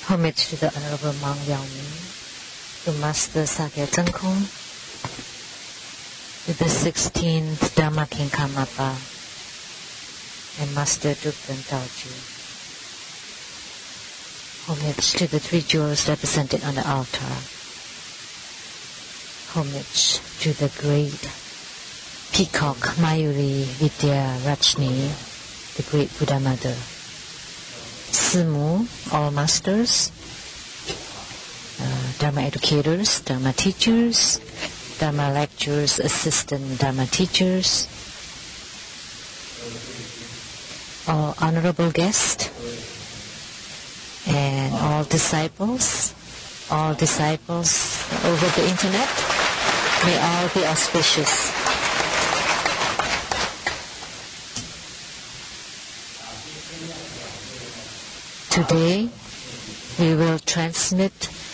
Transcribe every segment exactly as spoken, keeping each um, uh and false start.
Homage to the Honorable Mang Liao-ming, to Master Sakya Tengkung, to the sixteenth Dharma King Karmapa, and Master Drupten Taoju. Homage to the three jewels represented on the altar. Homage to the great Peacock Mayuri Vidya Rajni, the great Buddha Mother. Simu, all masters, uh, Dharma educators, Dharma teachers, Dharma lecturers, assistant Dharma teachers, all honorable guests, and all disciples, all disciples over the internet, may all be auspicious. Today, we will transmit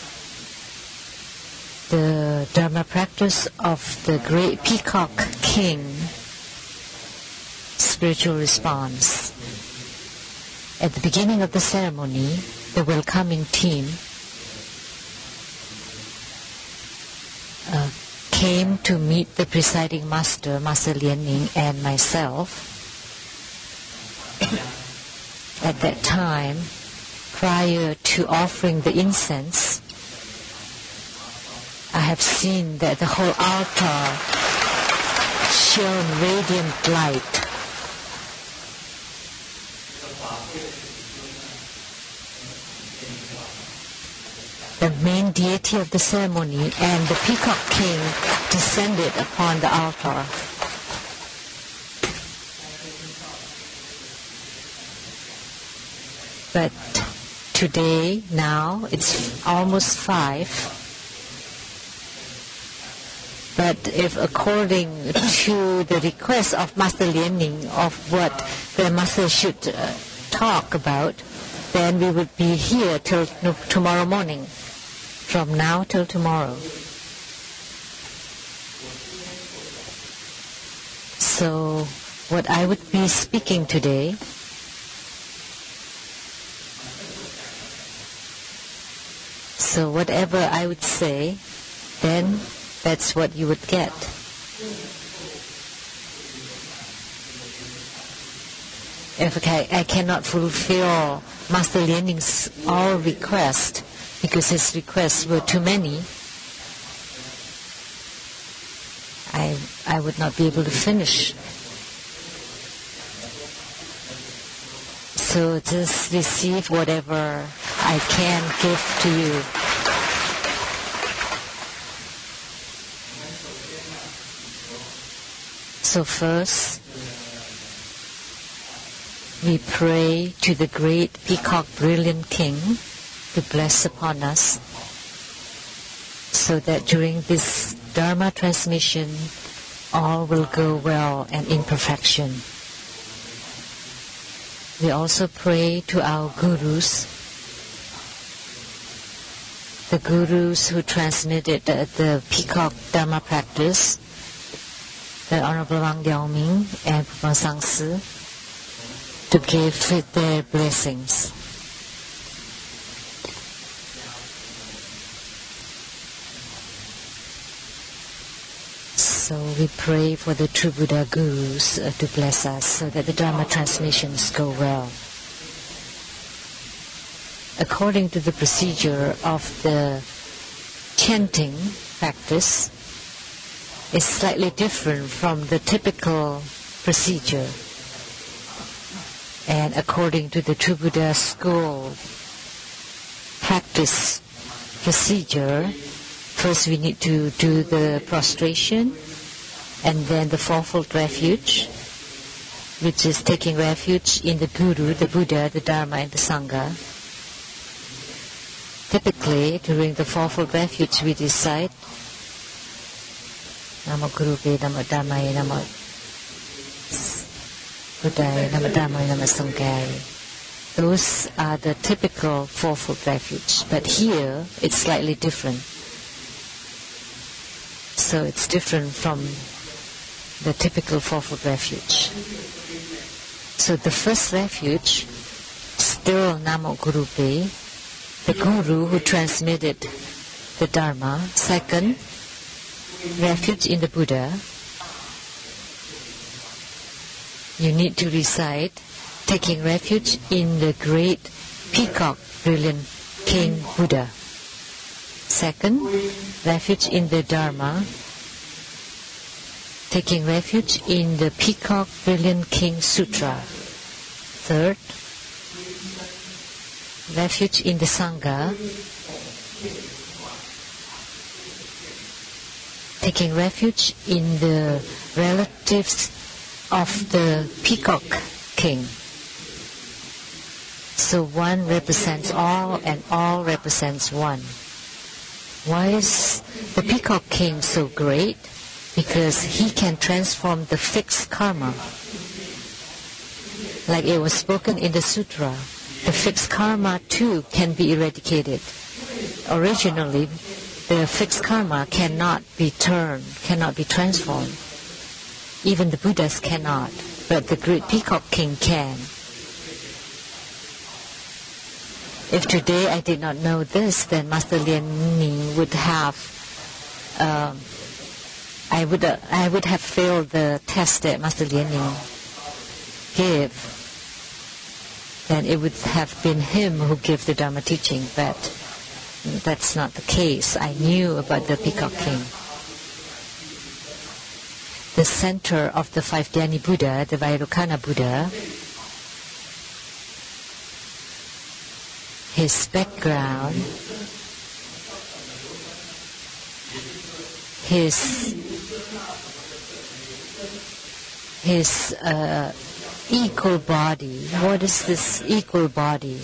the Dharma practice of the great Peacock King spiritual response. At the beginning of the ceremony, the welcoming team uh, came to meet the presiding master, Master Lian-ning, and myself. At that time, prior to offering the incense, I have seen that the whole altar shone radiant light. The main deity of the ceremony and the Peacock King descended upon the altar. But today, now, it's almost five. But if according to the request of Master Lian-ning of what the Master should uh, talk about, then we would be here till no, tomorrow morning, from now till tomorrow. So, what I would be speaking today, so whatever I would say, then that's what you would get. If I, I cannot fulfill Master Lian-ning's all request, because his requests were too many, I I would not be able to finish. So just receive whatever I can give to you. So first, we pray to the great Peacock Brilliant King to bless upon us, so that during this Dharma transmission, all will go well and in perfection. We also pray to our gurus, the gurus who transmitted the, the Peacock Dharma practice, the Honorable Mang Liao-ming and Puma Sang-si, to give their blessings. So we pray for the true Buddha gurus uh, to bless us, so that the Dharma transmissions go well. According to the procedure of the chanting practice, is slightly different from the typical procedure. And according to the True Buddha school practice procedure, first we need to do the prostration, and then the fourfold refuge, which is taking refuge in the Guru, the Buddha, the Dharma, and the Sangha. Typically, during the fourfold refuge, we recite Namo Guruve, Namo Dhammaye, Namo Buddhaye, Namo Dhammaye, Namo Sanghaye. Those are the typical fourfold refuge. But here, it's slightly different. So it's different from the typical fourfold refuge. So the first refuge, still Namo Guruve, the Guru who transmitted the Dharma. Second, refuge in the Buddha. You need to recite, taking refuge in the great peacock, brilliant King Buddha. Second, refuge in the Dharma, taking refuge in the peacock, brilliant King Sutra. Third, refuge in the Sangha, taking refuge in the relatives of the peacock king. So one represents all and all represents one. Why is the peacock king so great? Because he can transform the fixed karma. Like it was spoken in the sutra, the fixed karma too can be eradicated. Originally, the fixed karma cannot be turned, cannot be transformed. Even the Buddhas cannot, but the great peacock king can. If today I did not know this, then Master Lien Ning would have, uh, I would uh, I would have failed the test that Master Lien Ning gave. Then it would have been him who gave the Dharma teaching, but that's not the case. I knew about the peacock king. The center of the five Dhyani Buddha, the Vairocana Buddha, his background, his his uh, equal body. What is this equal body?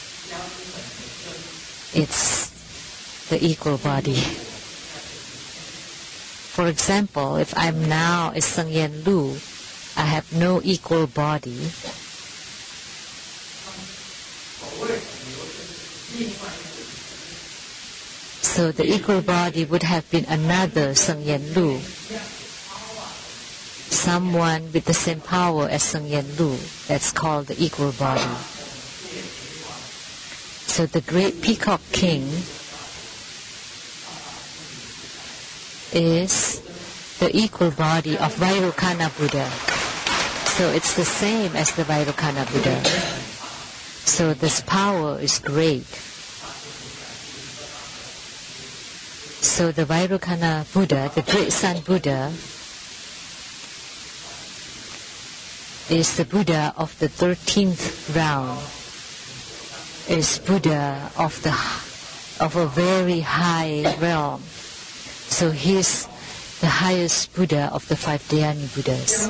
It's the equal body. For example, if I'm now a Sang Yen Lu, I have no equal body. So the equal body would have been another Sang Yen Lu, someone with the same power as Sang Yen Lu. That's called the equal body. So the great peacock king is the equal body of Vairocana Buddha. So it's the same as the Vairocana Buddha. So this power is great. So the Vairocana Buddha, the great Sun Buddha, is the Buddha of the thirteenth round, is Buddha of the of a very high realm. So he is the highest Buddha of the five Dhyani Buddhas.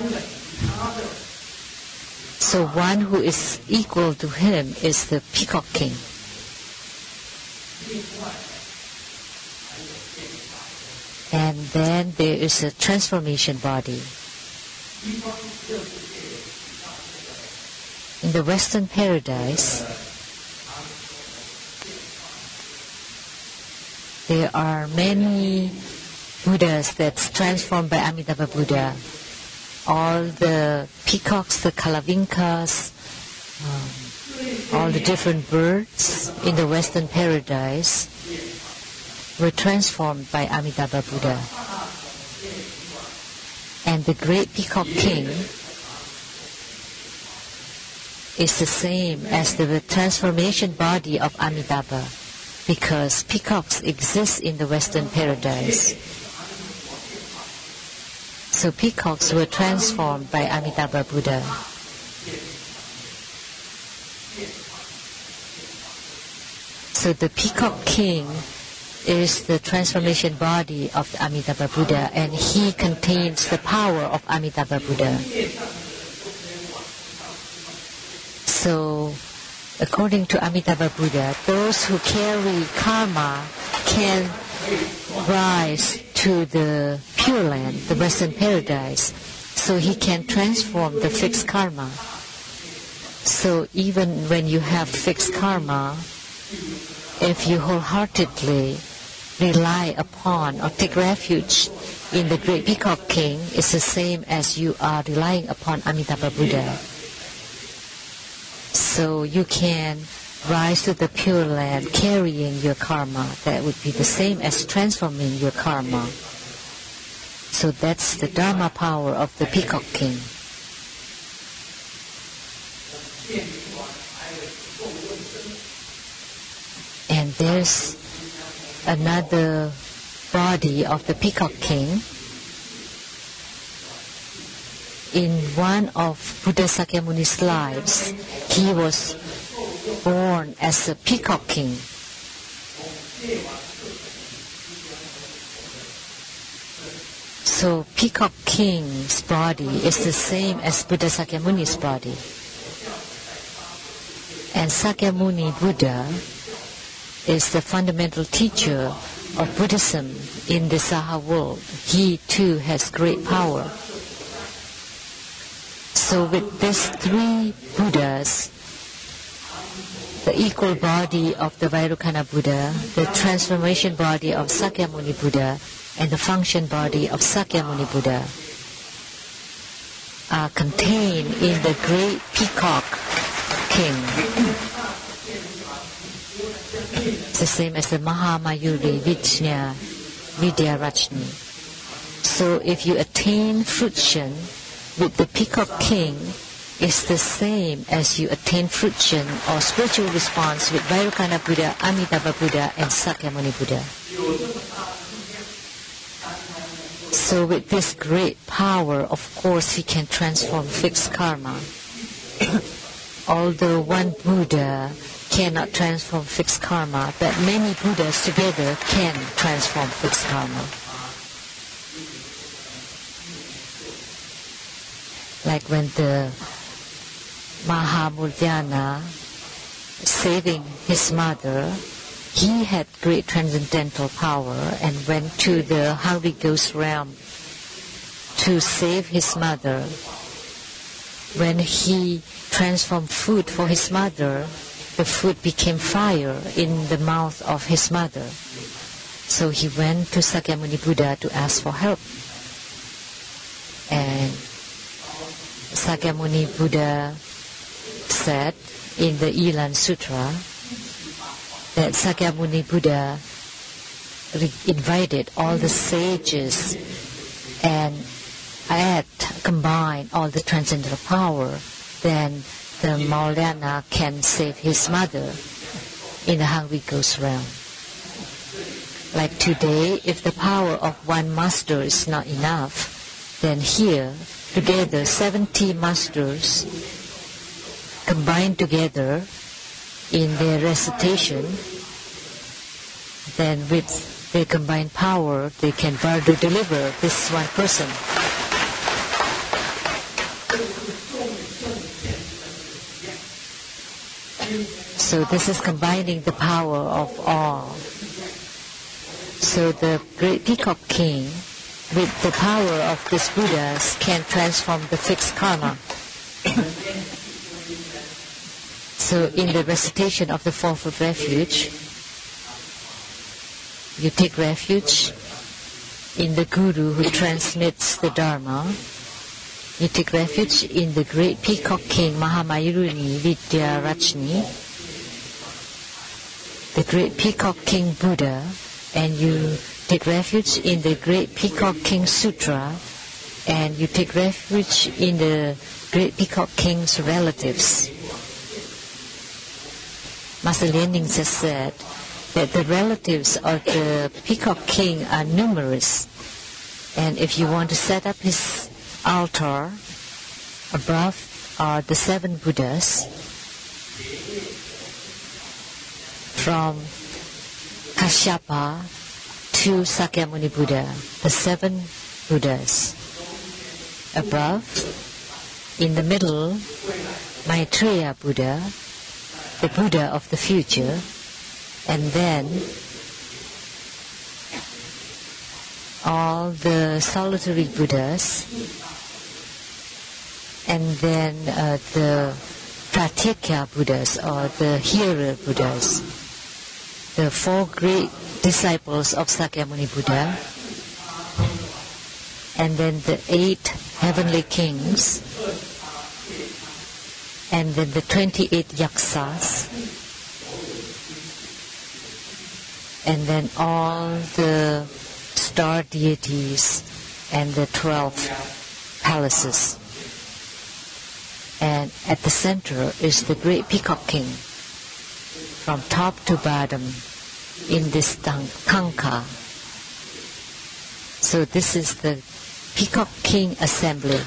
So one who is equal to him is the peacock king. And then there is a transformation body. In the Western paradise, there are many Buddhas that's transformed by Amitabha Buddha. All the peacocks, the Kalavinkas, um, all the different birds in the Western paradise were transformed by Amitabha Buddha. And the great peacock king is the same as the transformation body of Amitabha, because peacocks exist in the Western paradise. So peacocks were transformed by Amitabha Buddha. So the peacock king is the transformation body of the Amitabha Buddha, and he contains the power of Amitabha Buddha. So, according to Amitabha Buddha, those who carry karma can rise to the Pure Land, the Western Paradise, so he can transform the fixed karma. So even when you have fixed karma, if you wholeheartedly rely upon or take refuge in the great peacock king, it's the same as you are relying upon Amitabha Buddha. So you can rise to the Pure Land carrying your karma. That would be the same as transforming your karma. So that's the Dharma power of the Peacock King. And there's another body of the Peacock King. In one of Buddha Sakyamuni's lives, he was born as a Peacock King. So Peacock King's body is the same as Buddha Sakyamuni's body. And Sakyamuni Buddha is the fundamental teacher of Buddhism in the Saha world. He too has great power. So with these three Buddhas, the equal body of the Vairocana Buddha, the transformation body of Sakyamuni Buddha, and the function body of Sakyamuni Buddha are contained in the great Peacock King. It's the same as the Mahamayuri Vidya, Vidyarachni. So if you attain fruition with the Peacock King, it's the same as you attain fruition or spiritual response with Vairocana Buddha, Amitabha Buddha, and Sakyamuni Buddha. So with this great power, of course, he can transform fixed karma. Although one Buddha cannot transform fixed karma, but many Buddhas together can transform fixed karma. Like when the Mahamudhyana saving his mother, he had great transcendental power and went to the hungry ghost realm to save his mother. When he transformed food for his mother, the food became fire in the mouth of his mother. So he went to Sakyamuni Buddha to ask for help. And Sakyamuni Buddha said in the Ilan Sutra that Sakyamuni Buddha invited all the sages and had combined all the transcendental power, then the Maulana can save his mother in the hungry ghost realm. Like today, if the power of one master is not enough, then here, together, seventy masters combined together in their recitation, then with their combined power, they can bear to deliver this one person. So this is combining the power of all. So the great Peacock King, with the power of these Buddhas, can transform the fixed karma. So in the recitation of the Fourfold Refuge, you take refuge in the Guru who transmits the Dharma. You take refuge in the great Peacock King Mahamayuruni Vidyarachni, the great Peacock King Buddha, and you take refuge in the great Peacock King Sutra, and you take refuge in the great Peacock King's relatives. Master Lianning just said that the relatives of the Peacock King are numerous, and if you want to set up his altar, above are the seven Buddhas, from Kashyapa to Sakyamuni Buddha, the seven Buddhas. Above, in the middle, Maitreya Buddha, the Buddha of the future, and then all the solitary Buddhas, and then uh, the Pratyekya Buddhas, or the hearer Buddhas, the four great disciples of Sakyamuni Buddha, and then the eight heavenly kings, and then the twenty-eight yaksas, and then all the star deities and the twelve palaces. And at the center is the great Peacock King, from top to bottom in this Thangka. So this is the Peacock King assembly.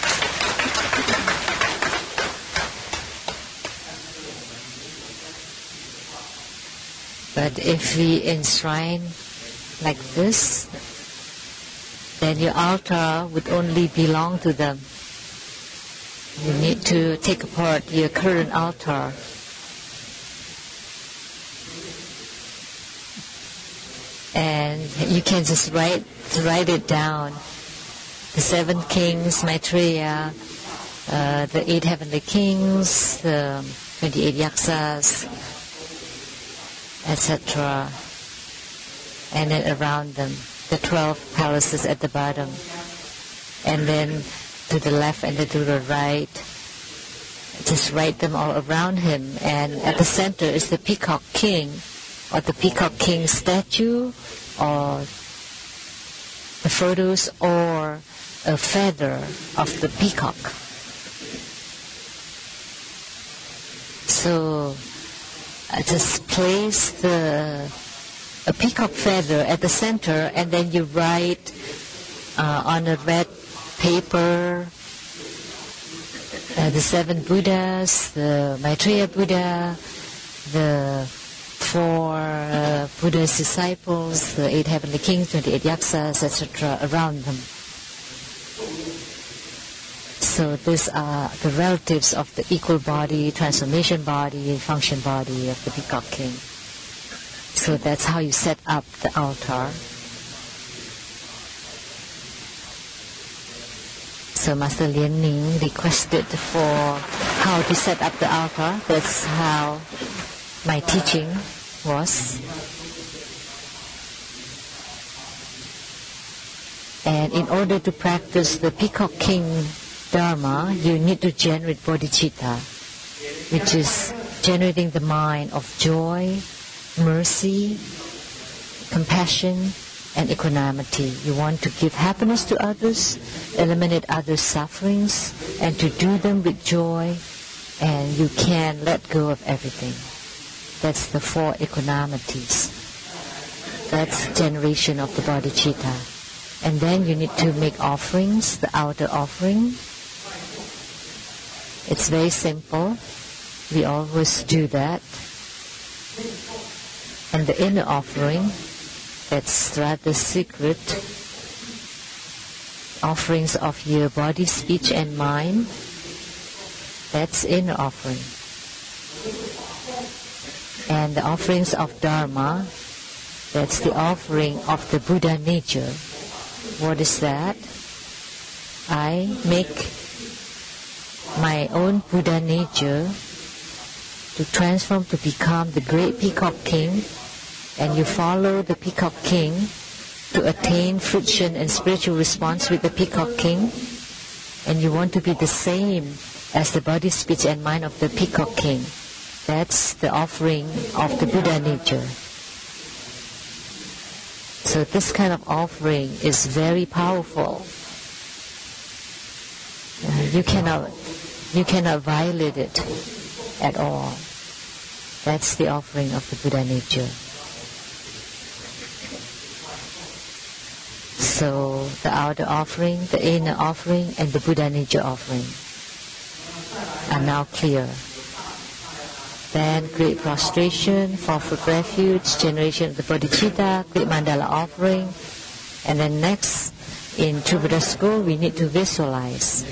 But if we enshrine like this, then your altar would only belong to them. You need to take apart your current altar. And you can just write write it down. The seven kings, Maitreya, uh, the eight heavenly kings, the twenty-eight yaksas, et cetera. And then around them, the twelve palaces at the bottom. And then to the left and then to the right, just write them all around him. And at the center is the Peacock King, or the Peacock King statue, or the photos, or a feather of the peacock. So I just place the a peacock feather at the center, and then you write uh, on a red paper uh, the seven Buddhas, the Maitreya Buddha, the four uh, Buddha's disciples, the eight heavenly kings, twenty-eight yaksas, et cetera, around them. So these are the relatives of the equal body, transformation body, function body of the Peacock King. So that's how you set up the altar. So Master Lien Ning requested for how to set up the altar. That's how my teaching was. And in order to practice the Peacock King Dharma, you need to generate bodhicitta, which is generating the mind of joy, mercy, compassion, and equanimity. You want to give happiness to others, eliminate others' sufferings, and to do them with joy, and you can let go of everything. That's the four equanimities. That's generation of the bodhicitta. And then you need to make offerings, the outer offering. It's very simple. We always do that. And the inner offering, that's rather secret. Offerings of your body, speech, and mind. That's inner offering. And the offerings of Dharma, that's the offering of the Buddha nature. What is that? I make my own Buddha nature to transform to become the great Peacock King, and you follow the Peacock King to attain fruition and spiritual response with the Peacock King, and you want to be the same as the body, speech, and mind of the Peacock King. That's the offering of the Buddha nature. So this kind of offering is very powerful. Uh, you cannot, you cannot violate it at all. That's the offering of the Buddha nature. So the outer offering, the inner offering, and the Buddha nature offering are now clear. Then great prostration, fourfold refuge, generation of the bodhicitta, great mandala offering. And then next, in True Buddha School, we need to visualize.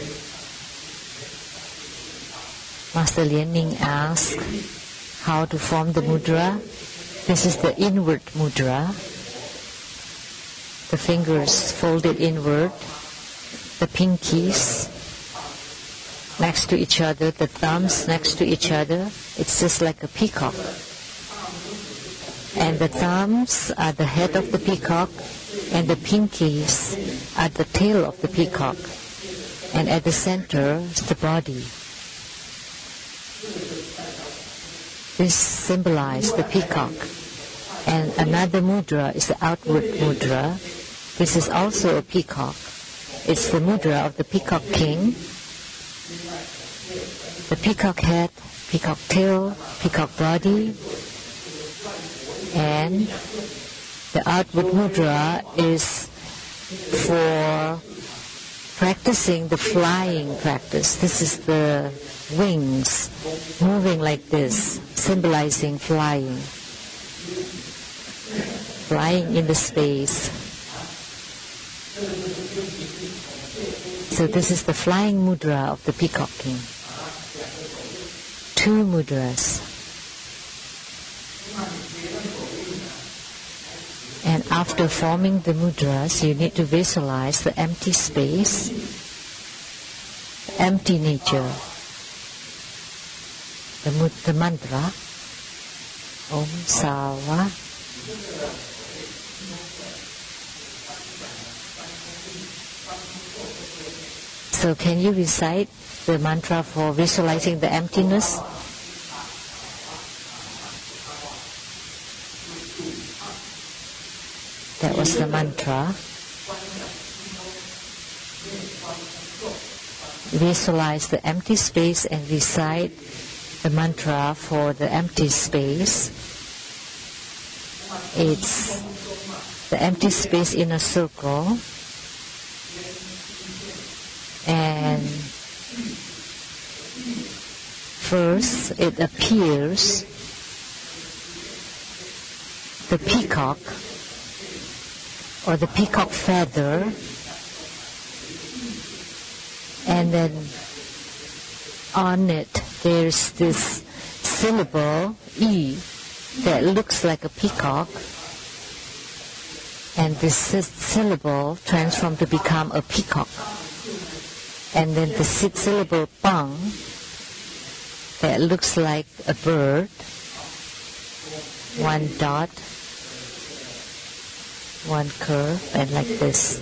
Master Lien Ning asked how to form the mudra. This is the inward mudra. The fingers folded inward, the pinkies next to each other, the thumbs next to each other. It's just like a peacock. And the thumbs are the head of the peacock, and the pinkies are the tail of the peacock. And at the center is the body. This symbolizes the peacock. And another mudra is the outward mudra. This is also a peacock. It's the mudra of the peacock king. The peacock head, peacock tail, peacock body. And the outward mudra is for practicing the flying practice. This is the wings moving like this, symbolizing flying. Flying in the space. So this is the flying mudra of the peacock king. Two mudras. And after forming the mudras, you need to visualize the empty space, empty nature. The, the mantra, Om Sawa. So can you recite the mantra for visualizing the emptiness? That was the mantra. Visualize the empty space and recite the mantra for the empty space. It's the empty space in a circle. And first it appears the peacock or the peacock feather, and then on it there's this syllable E that looks like a peacock, and this syllable transforms to become a peacock. And then the syllable Pang that looks like a bird, one dot, one curve, and like this.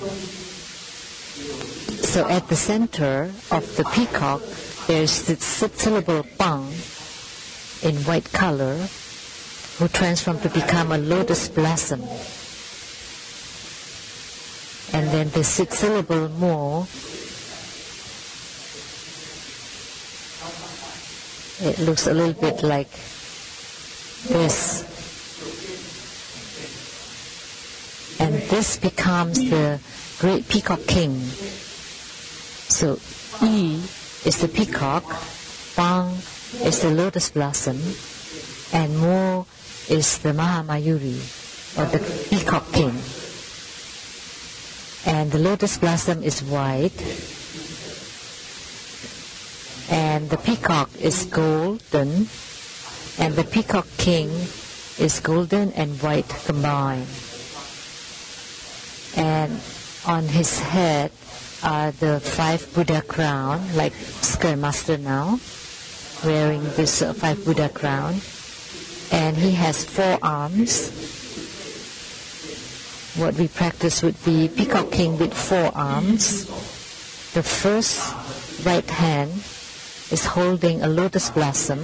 So at the center of the peacock, there's the syllable Pang in white color, who transforms to become a lotus blossom. And then the syllable Mo, it looks a little bit like this. And this becomes the great peacock king. So E is the peacock, Pang is the lotus blossom, and Mo is the Mahamayuri, or the peacock king. And the lotus blossom is white, and the peacock is golden, and the peacock king is golden and white combined. And on his head are the five Buddha crown, like Square Master now, wearing this uh, five Buddha crown. And he has four arms. What we practice would be peacock king with four arms. The first right hand is holding a lotus blossom,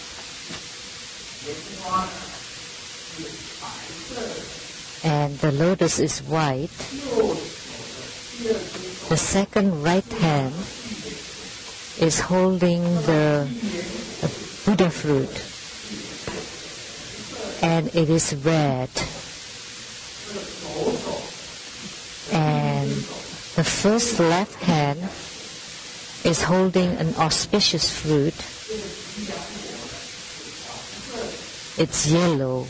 and the lotus is white. The second right hand is holding the Buddha fruit, and it is red. And the first left hand is holding an auspicious fruit. It's yellow.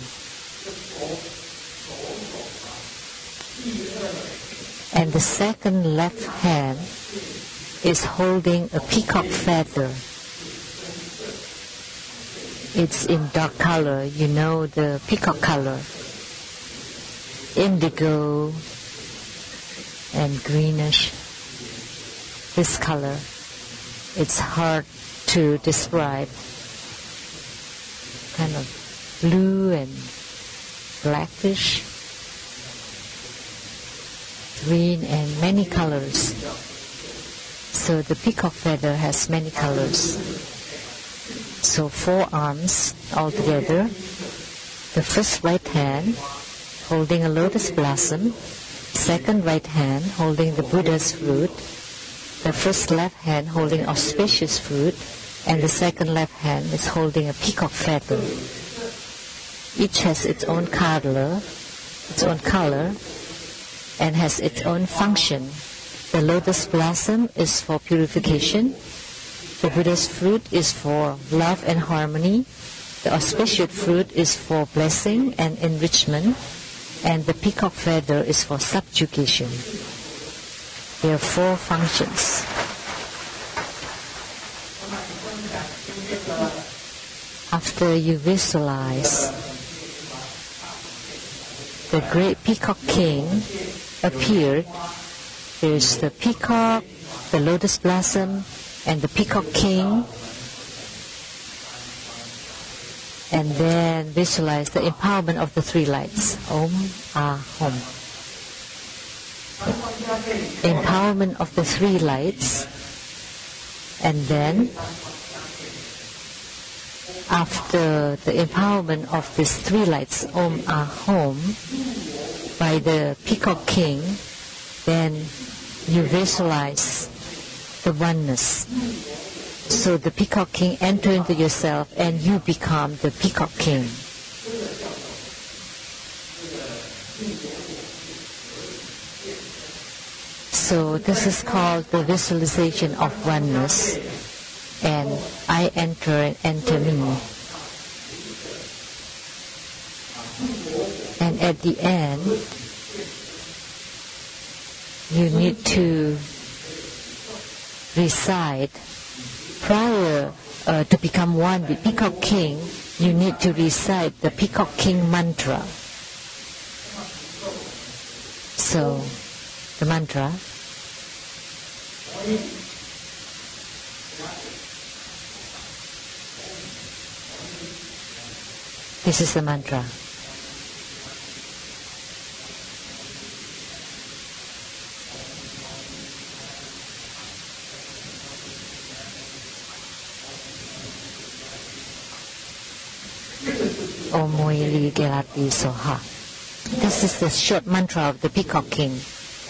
And the second left hand is holding a peacock feather. It's in dark color, you know, the peacock color. Indigo and greenish. This color. It's hard to describe. Kind of blue and blackish, green, and many colors. So the peacock feather has many colors. So four arms altogether. The first right hand holding a lotus blossom, second right hand holding the Buddha's fruit, the first left hand holding auspicious fruit, and the second left hand is holding a peacock feather. Each has its own color, its own color, and has its own function. The lotus blossom is for purification. The Buddha's fruit is for love and harmony. The auspicious fruit is for blessing and enrichment. And the peacock feather is for subjugation. There are four functions. After you visualize the great peacock king appeared, there is the peacock, the lotus blossom, and the peacock king. And then visualize the empowerment of the three lights. Om, Ah, Hum. Empowerment of the three lights. And then, after the empowerment of these three lights, Om, Ah, Hum, by the peacock king, then you visualize the oneness. So the peacock king enter into yourself and you become the peacock king. So this is called the visualization of oneness, and I enter and enter me. And at the end, you need to recite. Prior uh, to become one with Peacock King, you need to recite the Peacock King mantra. So, the mantra. This is the mantra. Om Moili Gelati Soha. This is the short mantra of the Peacock King.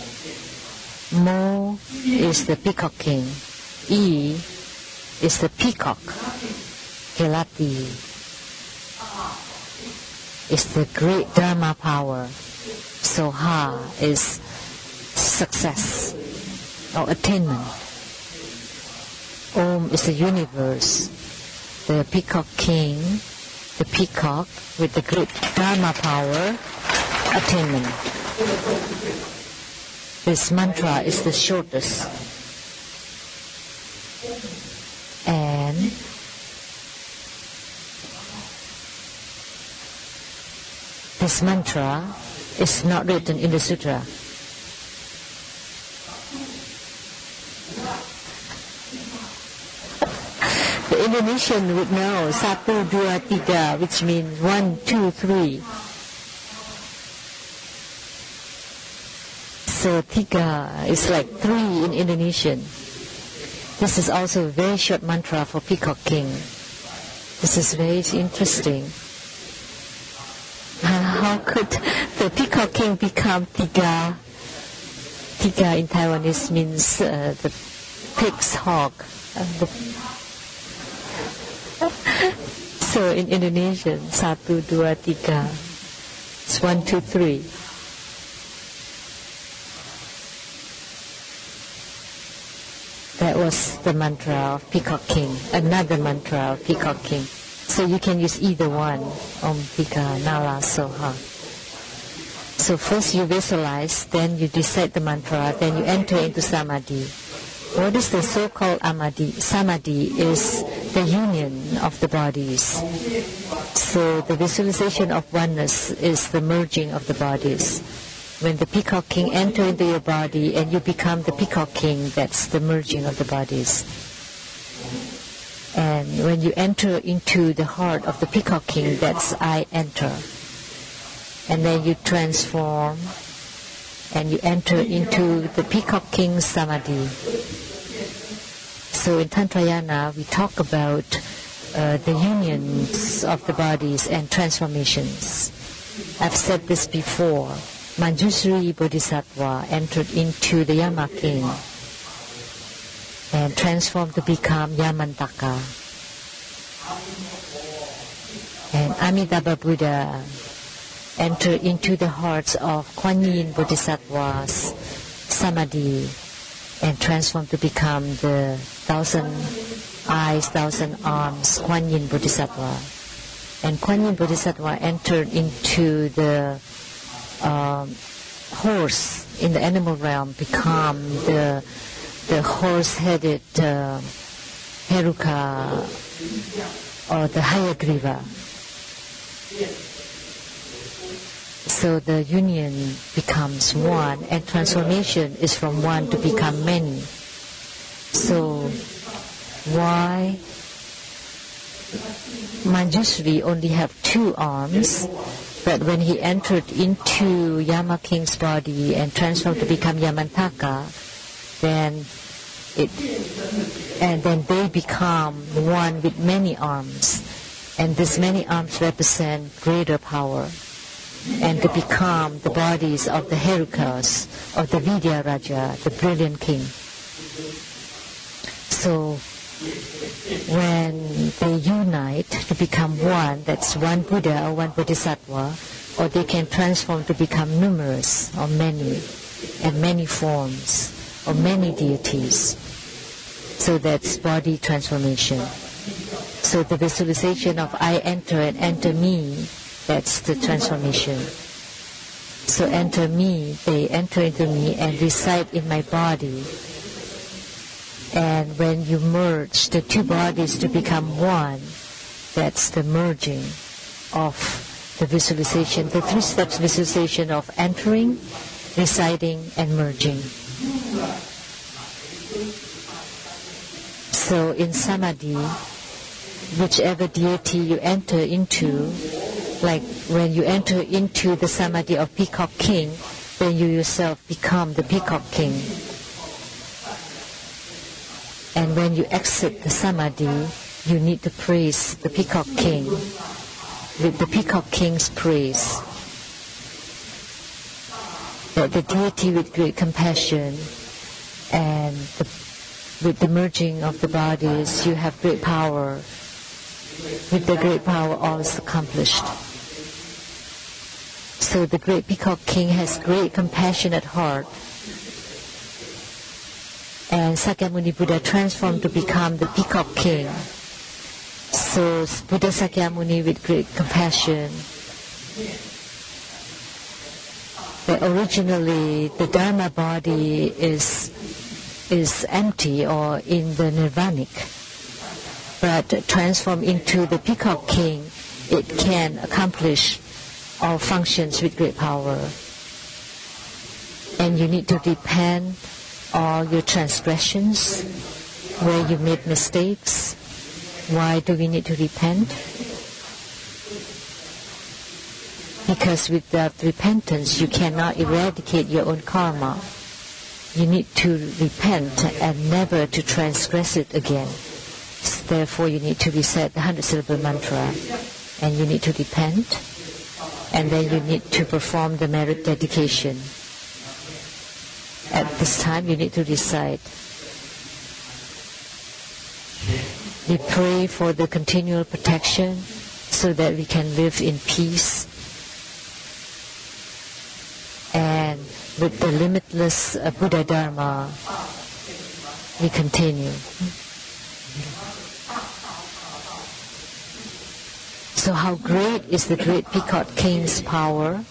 Mo is the Peacock King. E is the peacock. Gelati is the great Dharma power. Soha is success or attainment. Om is the universe. The Peacock King, the peacock with the great Dharma power, attainment. This mantra is the shortest. And this mantra is not written in the sutra. The Indonesian would know satu, dua, tiga, which means one, two, three. So tiga is like three in Indonesian. This is also a very short mantra for Peacock King. This is very interesting. How could the Peacock King become tiga? Tiga in Taiwanese means uh, the pig's hog. Uh, the So in Indonesian, satu, dua, tiga. It's one, two, three. That was the mantra of Peacock King. Another mantra of Peacock King. So you can use either one. Om, Pika, Nala, Soha. So first you visualize, then you recite the mantra, then you enter into Samadhi. What is the so-called Amadi? Samadhi is the union of the bodies. So the visualization of oneness is the merging of the bodies. When the Peacock King enter into your body and you become the Peacock King, that's the merging of the bodies. And when you enter into the heart of the Peacock King, that's I enter. And then you transform and you enter into the Peacock King Samadhi. So in Tantrayana, we talk about uh, the unions of the bodies and transformations. I've said this before. Manjusri Bodhisattva entered into the Yama king and transformed to become Yamantaka. And Amitabha Buddha entered into the hearts of Kuan Yin Bodhisattva's Samadhi and transformed to become the thousand eyes, thousand arms Kuan Yin Bodhisattva. And Kuan Yin Bodhisattva entered into the um, horse in the animal realm, become the the horse-headed uh, Heruka or the Hayagriva. So the union becomes one, and transformation is from one to become many. So why Manjusri only have two arms, but when he entered into Yama king's body and transformed to become Yamantaka, then it and then they become one with many arms, and these many arms represent greater power, and to become the bodies of the Herukas, of the Vidya Raja, the brilliant king. So when they unite to become one, that's one Buddha or one Bodhisattva, or they can transform to become numerous or many, and many forms or many deities. So that's body transformation. So the visualization of I enter and enter me, that's the transformation. So enter me, they enter into me and reside in my body. And when you merge the two bodies to become one, that's the merging of the visualization, the three steps visualization of entering, residing, and merging. So in Samadhi, whichever deity you enter into, like when you enter into the Samadhi of Peacock King, then you yourself become the Peacock King. And when you exit the Samadhi, you need to praise the Peacock King with the Peacock King's praise. That the deity with great compassion and the, with the merging of the bodies, you have great power. With the great power, all is accomplished. So the great Peacock King has great compassion at heart. And Sakyamuni Buddha transformed to become the Peacock King. So Buddha Sakyamuni with great compassion. That originally the Dharma body is is empty or in the nirvanic, but transformed into the Peacock King, it can accomplish all functions with great power. And you need to repent all your transgressions, where you made mistakes. Why do we need to repent? Because without repentance, you cannot eradicate your own karma. You need to repent and never to transgress it again. Therefore, you need to recite the hundred-syllable mantra, and you need to repent, and then you need to perform the merit dedication. At this time, you need to recite. We pray for the continual protection so that we can live in peace and with the limitless uh, Buddha Dharma, we continue. So how great is the great Peacock King's power?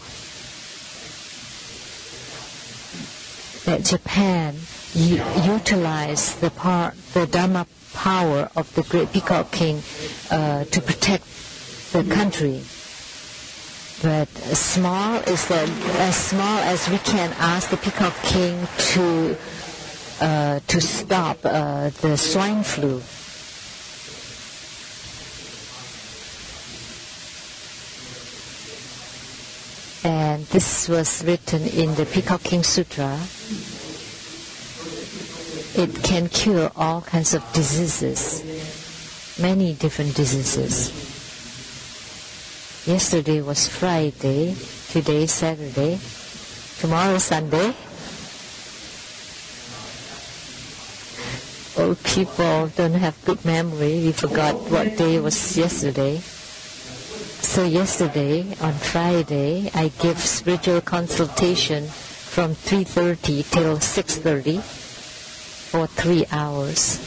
That Japan u- utilized the, par- the Dharma power of the great Peacock King uh, to protect the country. But as small is that, as small as we can ask the Peacock King to uh, to stop uh, the swine flu. And this was written in the Peacock King Sutra. It can cure all kinds of diseases. many different diseases. Yesterday was Friday, today is Saturday, tomorrow is Sunday. Old people don't have good memory. We forgot what day was yesterday. So yesterday, on Friday, I give spiritual consultation from three thirty till six thirty for three hours.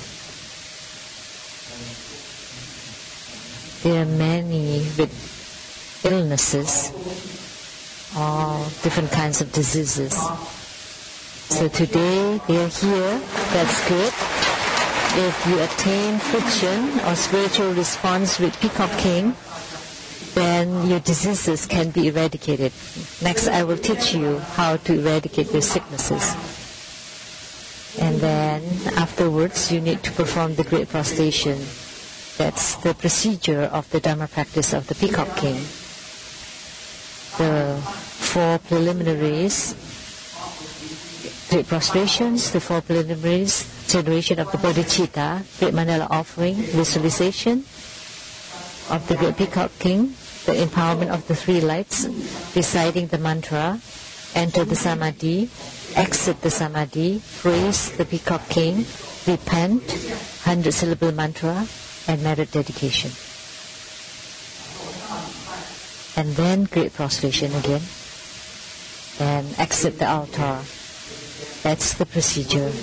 There are many with illnesses, all different kinds of diseases. So today they are here. That's good. If you attain friction or spiritual response with Peacock King, then your diseases can be eradicated. Next, I will teach you how to eradicate your sicknesses. And then afterwards, you need to perform the great prostration. That's the procedure of the Dharma practice of the Peacock King. The four preliminaries, great prostrations, the four preliminaries, generation of the bodhicitta, great mandala offering, visualization of the great Peacock King, the empowerment of the three lights, reciting the mantra, enter the samadhi, exit the samadhi, praise the Peacock King, repent, hundred syllable mantra, and merit dedication. And then great prostration again, and exit the altar. That's the procedure.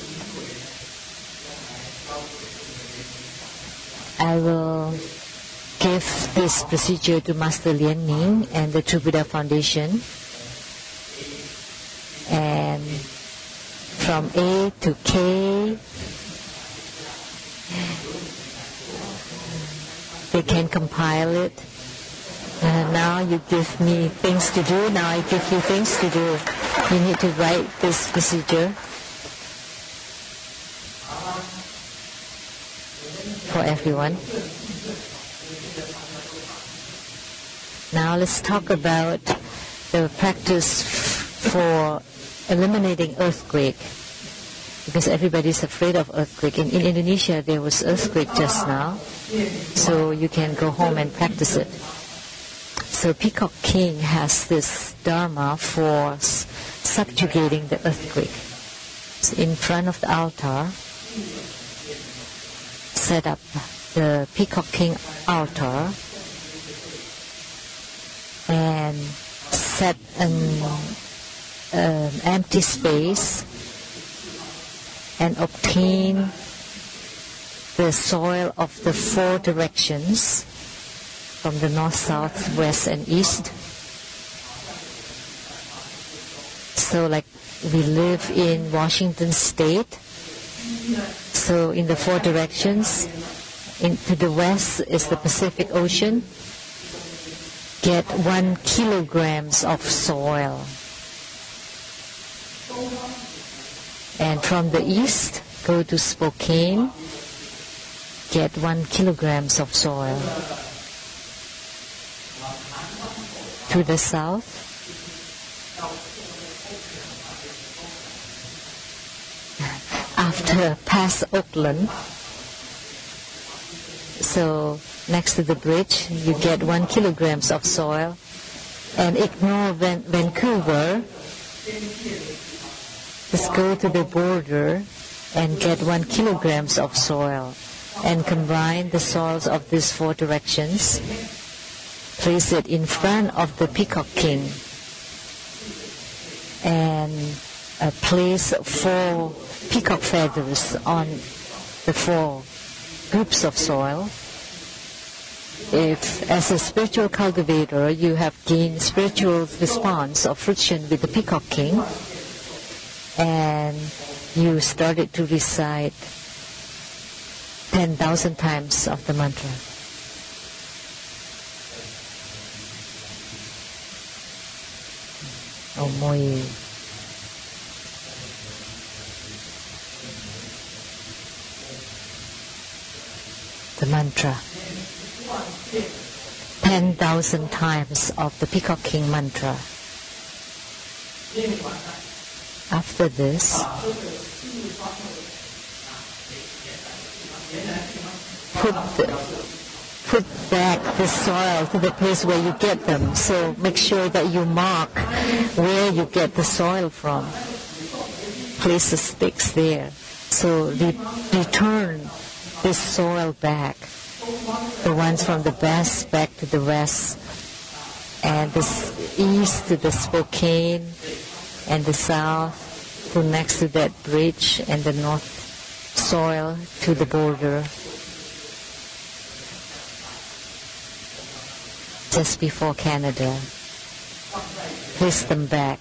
I will give this procedure to Master Lien Ning and the True Buddha Foundation. And from A to K, they can compile it. Uh, now you give me things to do, now I give you things to do. You need to write this procedure for everyone. Now let's talk about the practice f- for eliminating earthquake, because everybody is afraid of earthquake. In, in Indonesia there was earthquake just now, so you can go home and practice it. So Peacock King has this dharma for s- subjugating the earthquake. So in front of the altar, set up the Peacock King altar and set an um, empty space and obtain the soil of the four directions from the north, south, west, and east. So like we live in Washington State, so in the four directions, in, to the west is the Pacific Ocean. Get one kilograms of soil. And from the east, go to Spokane, get one kilograms of soil. To the south, after past Oakland, so next to the bridge, you get one kilograms of soil, and ignore Van- Vancouver. Just go to the border and get one kilograms of soil, and combine the soils of these four directions. Place it in front of the Peacock King, and uh, place four peacock feathers on the four groups of soil. If, as a spiritual cultivator, you have gained spiritual response or friction with the Peacock King, and you started to recite ten thousand times of the mantra. Oh, moi. The mantra. ten thousand times of the Peacock King mantra. After this, put the, put back the soil to the place where you get them. So make sure that you mark where you get the soil from. Place the sticks there. So re- return this soil back. The ones from the west back to the west, and the east to the Spokane, and the south to next to that bridge, and the north soil to the border. Just before Canada. Place them back.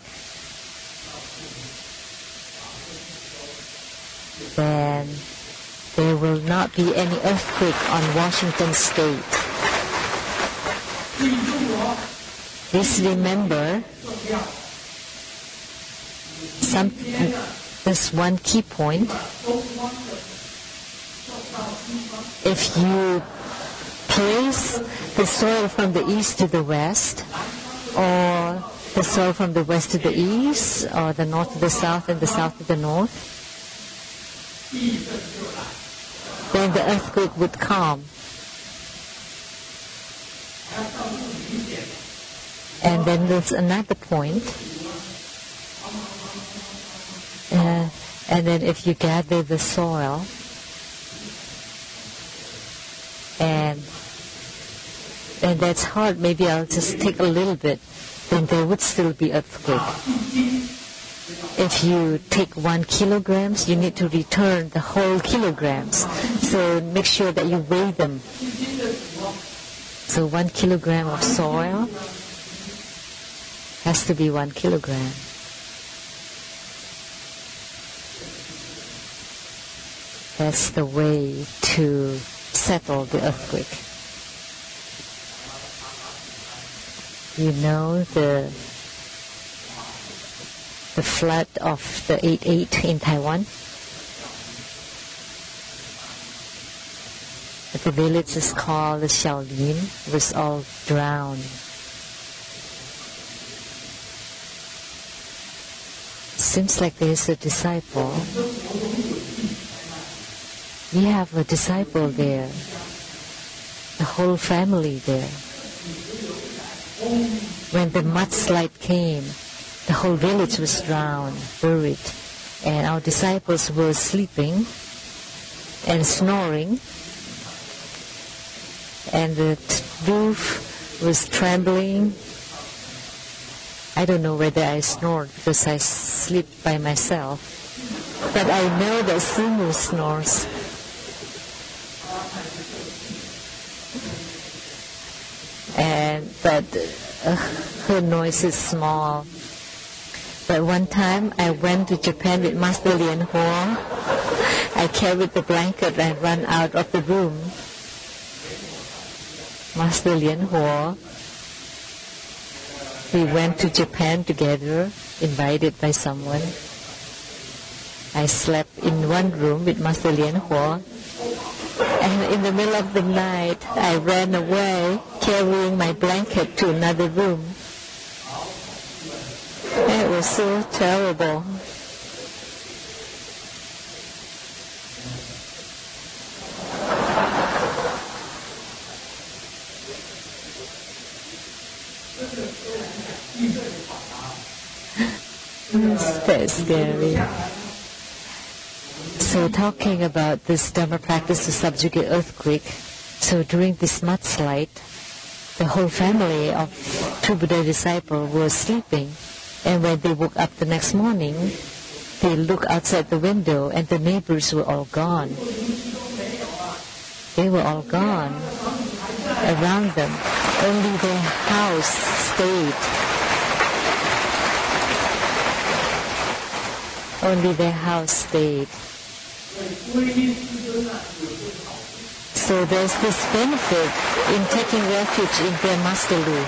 Then there will not be any earthquake on Washington State. Please remember, some, there's one key point. If you place the soil from the east to the west, or the soil from the west to the east, or the north to the south and the south to the north, then the earthquake would come. And then there's another point. Uh, and then if you gather the soil, and and that's hard, maybe I'll just take a little bit, then there would still be earthquake. If you take one kilograms, you need to return the whole kilograms. So make sure that you weigh them. So one kilogram of soil has to be one kilogram. That's the way to settle the earthquake. You know the the flood of the eight eight in Taiwan? The village is called the Shaolin. It was all drowned. Seems like there's a disciple. We have a disciple there. The whole family there. When the mudslide came, the whole village was drowned, buried, and our disciples were sleeping and snoring, and the t- roof was trembling. I don't know whether I snored because I sleep by myself, but I know that Sumu snores. And but uh, her noise is small. But one time I went to Japan with Master Lien Hua. I carried the blanket and ran out of the room. Master Lien Hua. We went to Japan together, invited by someone. I slept in one room with Master Lien Hua. And in the middle of the night, I ran away, carrying my blanket to another room. It was so terrible. It's very scary. So talking about this Dharma practice to subjugate earthquake, so during this mudslide, the whole family of two Buddha disciples were sleeping. And when they woke up the next morning, they looked outside the window and the neighbors were all gone. They were all gone around them. Only their house stayed. Only their house stayed. So there's this benefit in taking refuge in their Master Lu.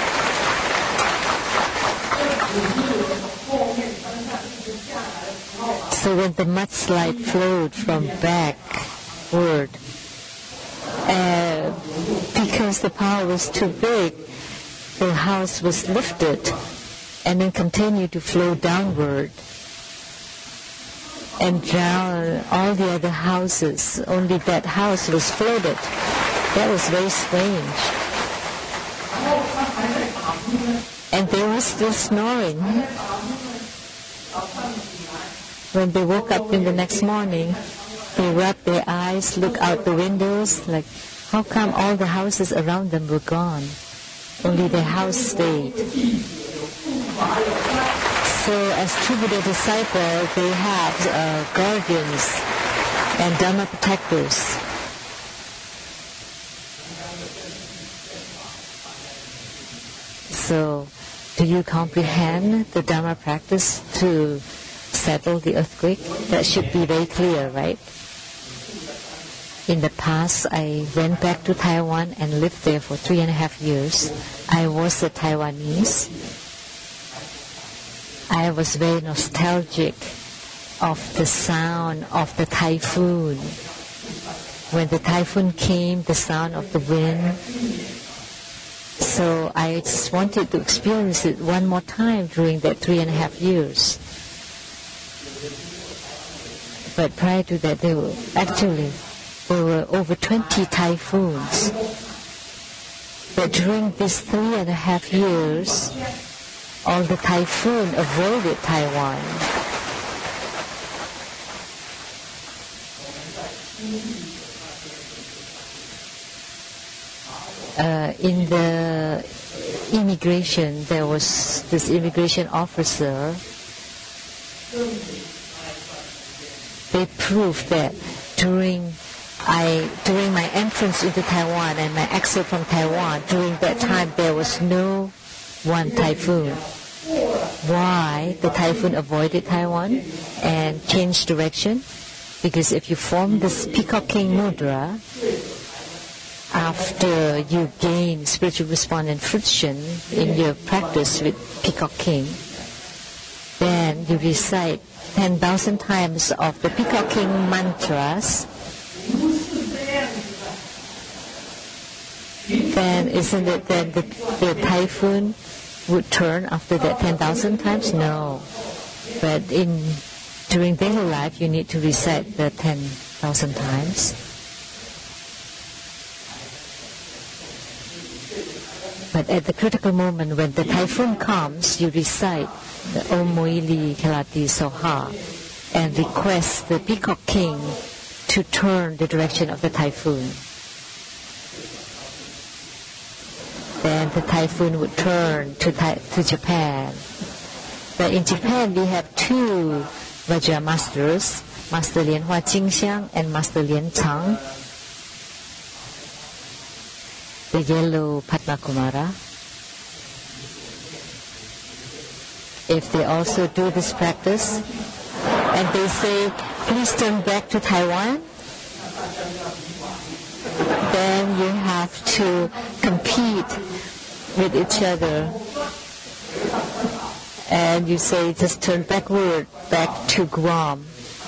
So when the mudslide flowed from backward, uh, because the power was too big, the house was lifted and then continued to flow downward. and drowned all the other houses. Only that house was floated. That was very strange. And they were still snoring. When they woke up in the next morning, they rubbed their eyes, looked out the windows, like, how come all the houses around them were gone? Only their house stayed. So as true Buddha disciples, they have uh, guardians and Dharma protectors. So, do you comprehend the Dharma practice to settle the earthquake? That should be very clear, right? In the past, I went back to Taiwan and lived there for three and a half years. I was a Taiwanese. I was very nostalgic of the sound of the typhoon. When the typhoon came, the sound of the wind. So I just wanted to experience it one more time during that three and a half years. But prior to that, there were actually there were over twenty typhoons. But during these three and a half years, all the typhoon avoided Taiwan. Uh, in the immigration, there was this immigration officer. They proved that during I during my entrance into Taiwan and my exit from Taiwan, during that time there was no one typhoon. Why the typhoon avoided Taiwan and changed direction? Because if you form this Peacock King Mudra, after you gain spiritual response and fruition in your practice with Peacock King, then you recite ten thousand times of the Peacock King mantras. Then isn't it that the, the typhoon would turn after that ten thousand times? No. But in during daily life, you need to recite the ten thousand times. But at the critical moment when the typhoon comes, you recite the Om Moili Kelati Soha and request the Peacock King to turn the direction of the typhoon. Then the typhoon would turn to, to Japan. But in Japan we have two Vajra masters, Master Lian Hua Jingxiang and Master Lian Chang, the yellow Padma Kumara. If they also do this practice and they say, please turn back to Taiwan, then you have to compete with each other. And you say, just turn backward, back to Guam.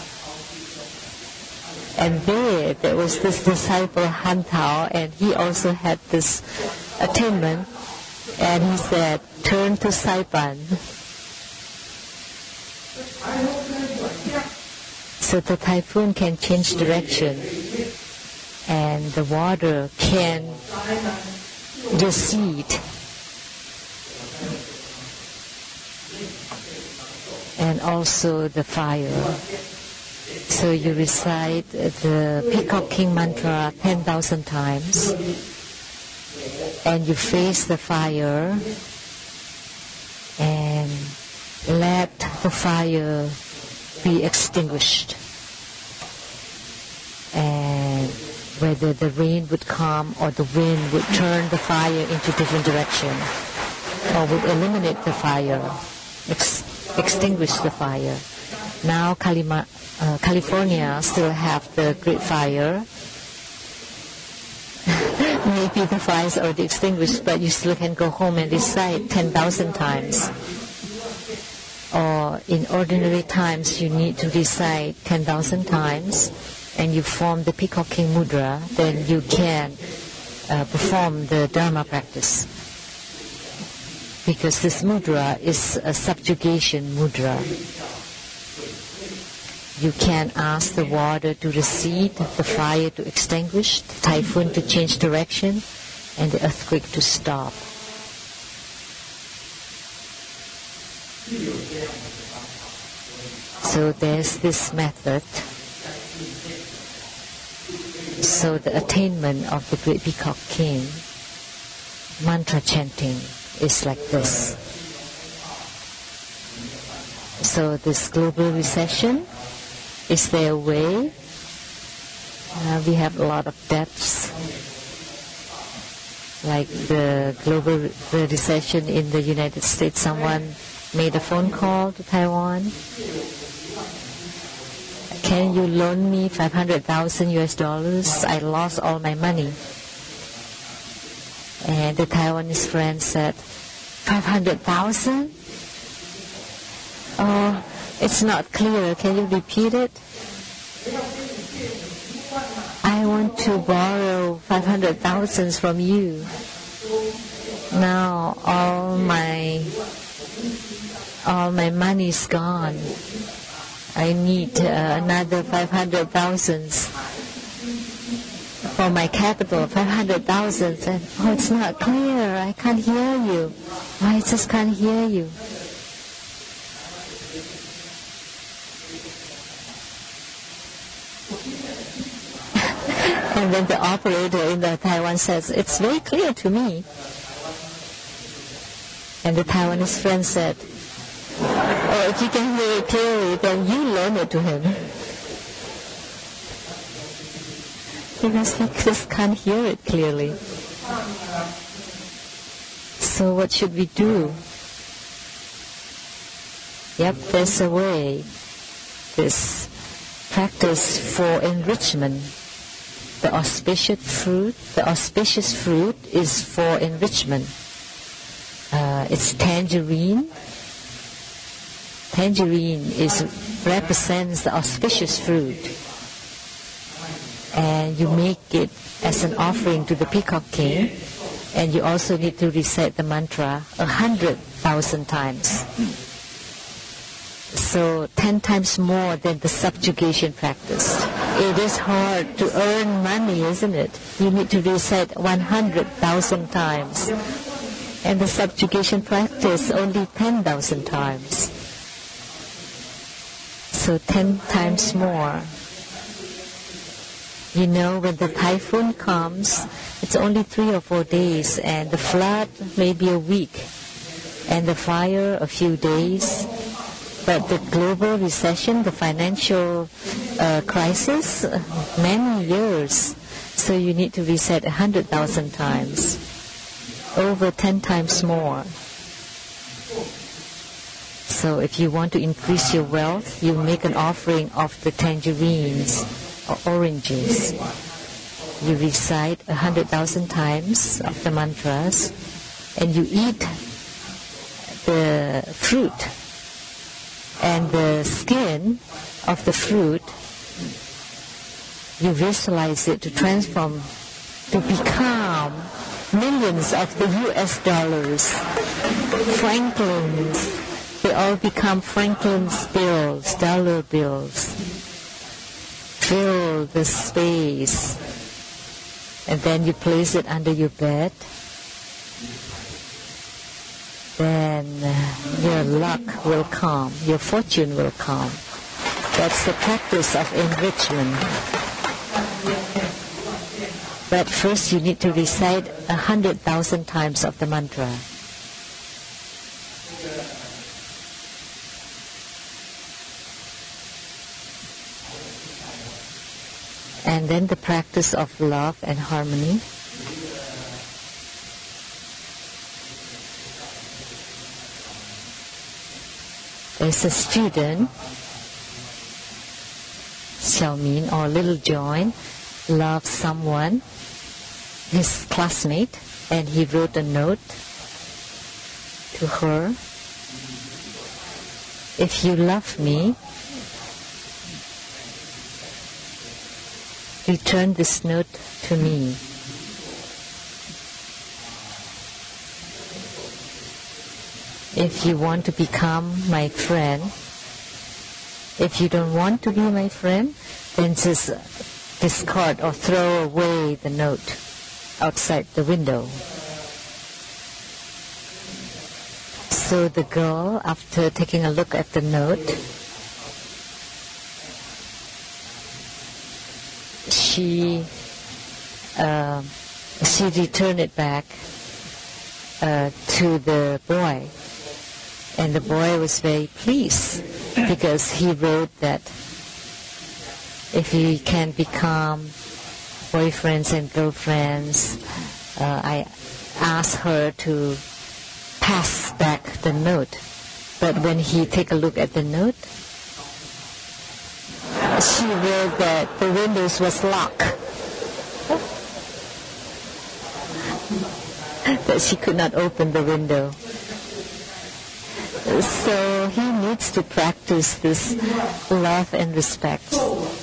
And there, there was this disciple Han Tao, and he also had this attainment. And he said, turn to Saipan. So the typhoon can change direction, and the water can recede. And also the fire. So you recite the Peacock King mantra ten thousand times, and you face the fire and let the fire be extinguished. And whether the rain would come or the wind would turn the fire into different direction, or would eliminate the fire, ex- extinguish the fire. Now Kalima, uh, California still have the Great Fire. Maybe the fire is already extinguished, but you still can go home and recite ten thousand times. Or in ordinary times, you need to recite ten thousand times, and you form the Peacock King Mudra, then you can uh, perform the Dharma practice. Because this mudra is a subjugation mudra. You can ask the water to recede, the fire to extinguish, the typhoon to change direction, and the earthquake to stop. So there's this method. So the attainment of the great Peacock King, mantra chanting, is like this. So this global recession, is there a way? Uh, we have a lot of debts, like the global the recession in the United States. Someone made a phone call to Taiwan. Can you loan me five hundred thousand U S dollars? I lost all my money. And the Taiwanese friend said, five hundred thousand? Oh, it's not clear. Can you repeat it? I want to borrow five hundred thousand from you. Now all my all my money is gone. I need uh, another five hundred thousand for my capital. Five hundred thousand. And oh, it's not clear. I can't hear you. I just can't hear you. And then the operator in the Taiwan says, it's very clear to me. And the Taiwanese friend said, oh, if you can hear it clearly, then you loan it to him. Because he just can't hear it clearly. So what should we do? Yep, there's a way. This practice for enrichment. The auspicious fruit, the auspicious fruit is for enrichment. Uh, it's tangerine. Tangerine is represents the auspicious fruit, and you make it as an offering to the Peacock King, and you also need to recite the mantra a hundred thousand times. So ten times more than the subjugation practice. It is hard to earn money, isn't it? You need to recite one hundred thousand times. And the subjugation practice only ten thousand times. So ten times more. You know, when the typhoon comes, it's only three or four days, and the flood may be a week, and the fire a few days. But the global recession, the financial uh, crisis, uh, many years. So you need to reset one hundred thousand times, over ten times more. So if you want to increase your wealth, you make an offering of the tangerines or oranges. You recite one hundred thousand times of the mantras, and you eat the fruit. And the skin of the fruit, you visualize it to transform, to become millions of the U S dollars. Franklins, they all become Franklin's bills, dollar bills. Fill the space. And then you place it under your bed. Then your luck will come, your fortune will come. That's the practice of enrichment. But first you need to recite a hundred thousand times of the mantra. And then the practice of love and harmony. There's a student, Xiaomin or Little Joy, loves someone, his classmate, and he wrote a note to her. If you love me, return this note to me. If you want to become my friend, If you don't want to be my friend, then just discard or throw away the note outside the window. So the girl, after taking a look at the note, she uh, she returned it back uh, to the boy, and the boy was very pleased because he wrote that if we can become boyfriends and girlfriends, uh, I asked her to pass back the note. But when he take a look at the note, she wrote that the windows was locked, that she could not open the window. So he needs to practice this love and respect.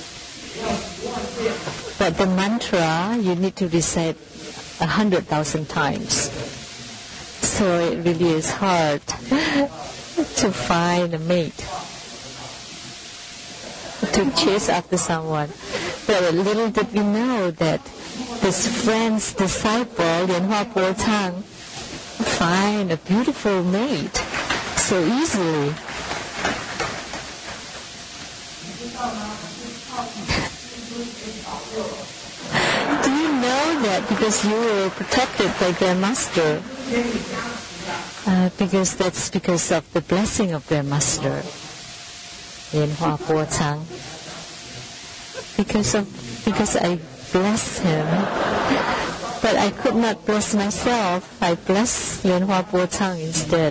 But the mantra, you need to recite a hundred thousand times. So it really is hard to find a mate, to chase after someone. But little did we know that this friend's disciple, Lien Hua Po Chang, find a beautiful mate so easily. Do you know that because you were protected by their master? Uh, because that's because of the blessing of their master, Lien Hua Po Chang. Because of because I blessed him, but I could not bless myself. I blessed Lien Hua Po Chang instead,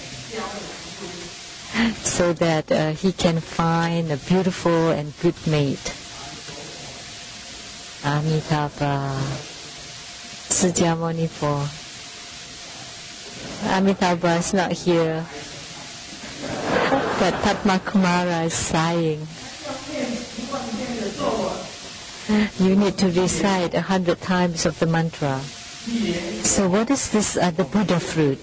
so that uh, he can find a beautiful and good mate. Amitabha,释迦牟尼佛. Amitabha is not here, but Padma Kumara is sighing. You need to recite a hundred times of the mantra. So what is this, uh, the Buddha fruit?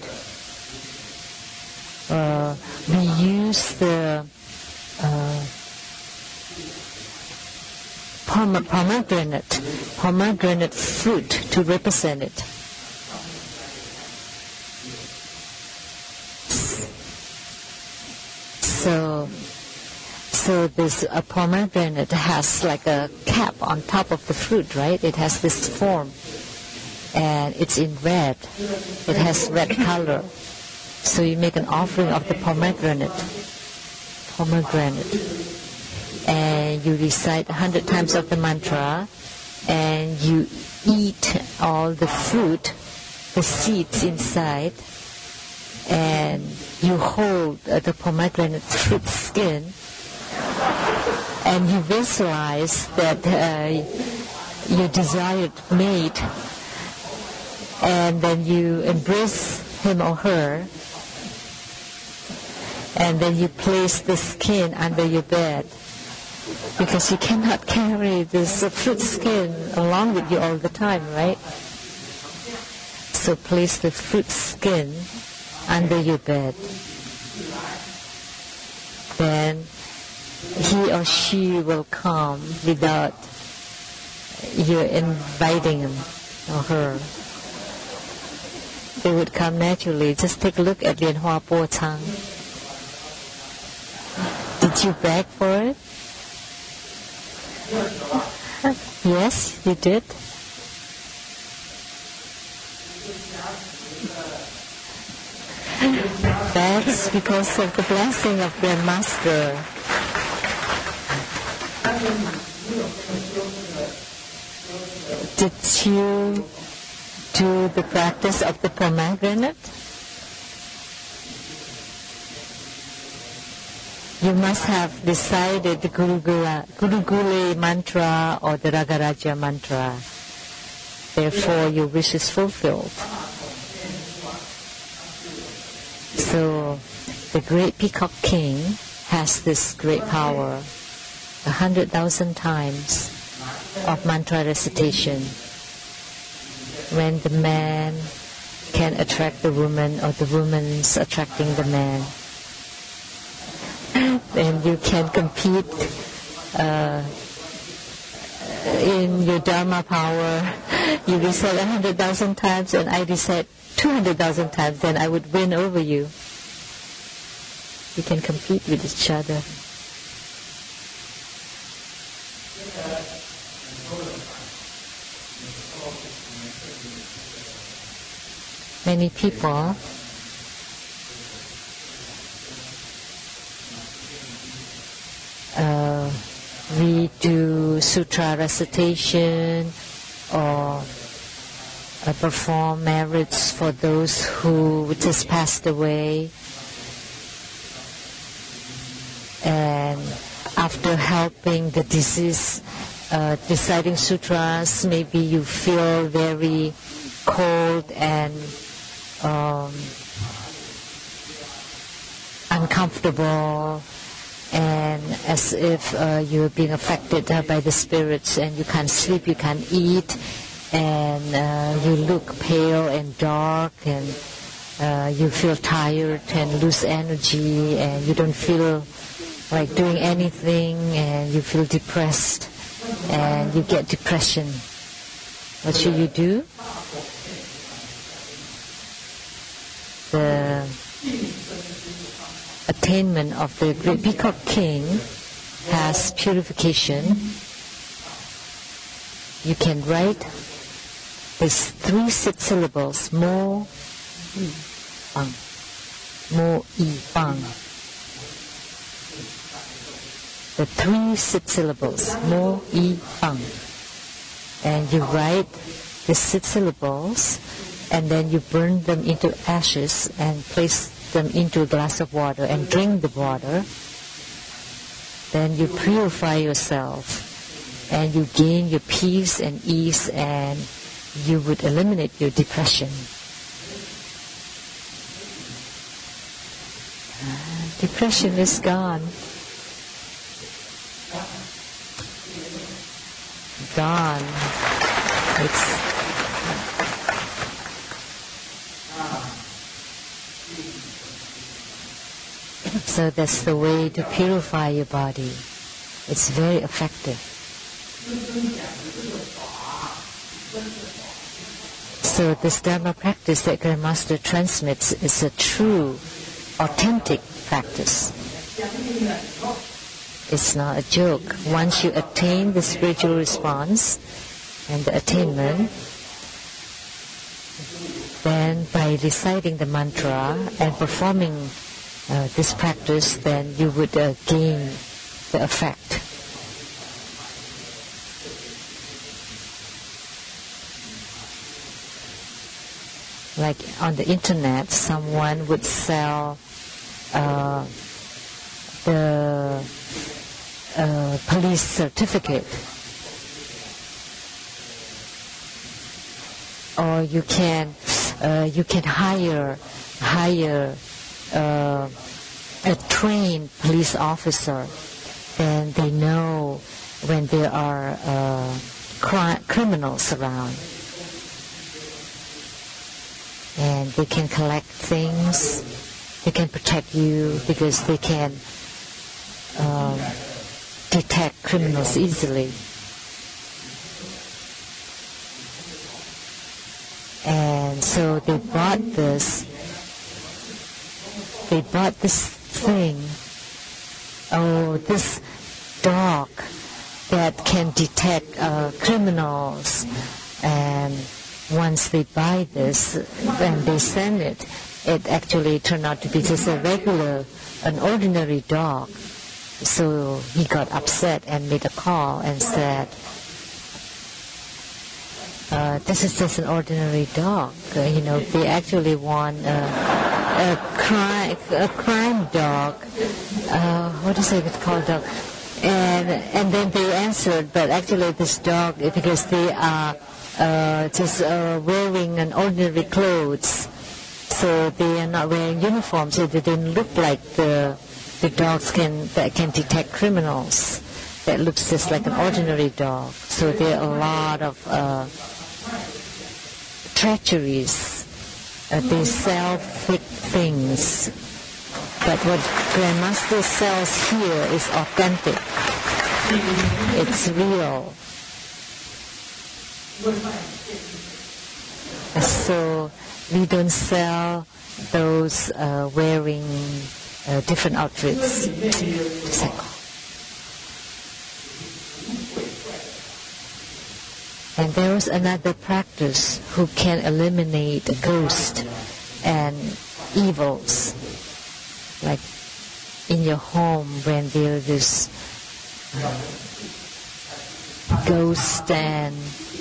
Uh, we use the uh, pomegranate, pomegranate fruit to represent it. So, so this uh, pomegranate has like a cap on top of the fruit, right? It has this form, and it's in red. It has red color. So you make an offering of the pomegranate, pomegranate, and you recite a hundred times of the mantra, and you eat all the fruit, the seeds inside, and you hold uh, the pomegranate fruit skin, and you visualize that uh, your desired mate, and then you embrace him or her, and then you place the skin under your bed, because you cannot carry this uh, fruit skin along with you all the time, right? So place the fruit skin under your bed. Then he or she will come without you inviting him or her. They would come naturally. Just take a look at Lien Hua Po Chang. Did you beg for it? Yes, you did. That's because of the blessing of their master. Did you do the practice of the pomegranate? You must have decided the Guru Gule mantra or the Ragaraja mantra. Therefore, your wish is fulfilled. So, the great Peacock King has this great power, a hundred thousand times of mantra recitation. When the man can attract the woman, or the woman's attracting the man, then you you can compete uh, in your Dharma power. You recite a hundred thousand times and I recite two hundred thousand times, then I would win over you. We can compete with each other. Many people uh, we do sutra recitation or uh, perform merits for those who just passed away, and after helping the deceased, uh, reciting sutras, maybe you feel very cold and um, uncomfortable, and as if uh, you're being affected uh, by the spirits, and you can't sleep, you can't eat, and uh, you look pale and dark, and uh, you feel tired and lose energy, and you don't feel like doing anything, and you feel depressed, and you get depression. What should you do? The attainment of the great Peacock King has purification. You can write these three six syllables: Mo I Pang, Mo I Pang. The three six syllables: Mo I Pang. And you write the six syllables, and then you burn them into ashes and place them into a glass of water and drink the water. Then you purify yourself and you gain your peace and ease, and you would eliminate your depression. Depression is gone. Gone. It's So that's the way to purify your body. It's very effective. So this Dharma practice that Grandmaster transmits is a true, authentic practice. It's not a joke. Once you attain the spiritual response and the attainment, then by reciting the mantra and performing Uh, this practice, then you would uh, gain the effect. Like on the internet, someone would sell uh, the uh, police certificate, or you can uh, you can hire hire. Uh, a trained police officer, and they know when there are uh, cri- criminals around, and they can collect things, they can protect you because they can um, detect criminals easily. And so they bought this They bought this thing, oh, this dog that can detect uh, criminals, and once they buy this and they send it, it actually turned out to be just a regular, an ordinary dog. So he got upset and made a call and said, uh, this is just an ordinary dog. Uh, you know, they actually want uh, a crime, a crime dog. Uh, what is it called, dog? And and then they answered, but actually this dog, because they are uh, just uh, wearing an ordinary clothes, so they are not wearing uniforms, so they didn't look like the the dogs can that can detect criminals. That looks just like an ordinary dog. So there are a lot of uh, treacheries. Uh, they sell fake things. But what Grandmaster sells here is authentic. It's real. So we don't sell those uh, wearing uh, different outfits. And there is another practice who can eliminate ghosts and evils. Like in your home when there is uh, ghosts and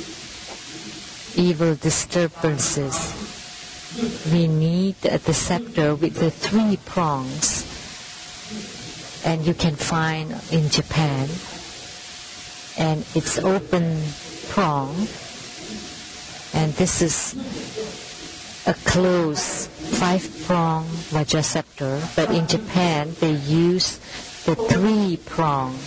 evil disturbances, we need the scepter with the three prongs, and you can find in Japan, and it's open prong, and this is a closed five-prong Vajra scepter, but in Japan they use the three-prong.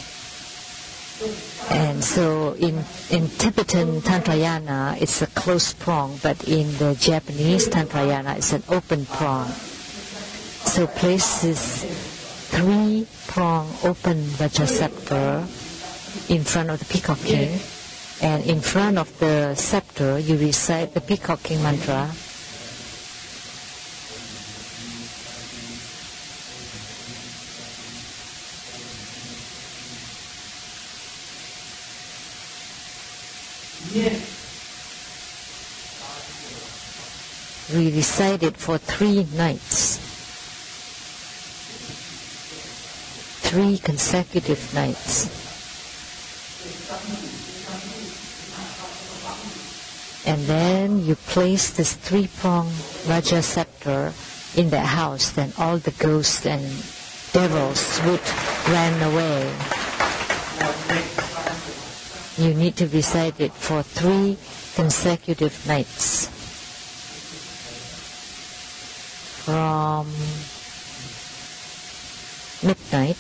And so in, in Tibetan Tantrayana it's a closed prong, but in the Japanese Tantrayana it's an open prong. So places three-prong open Vajra scepter in front of the Peacock King, and in front of the scepter you recite the Peacock King mantra. We recite it for three nights, three consecutive nights. And then you place this three-pronged Vajra scepter in the house, then all the ghosts and devils would run away. You need to recite it for three consecutive nights. From midnight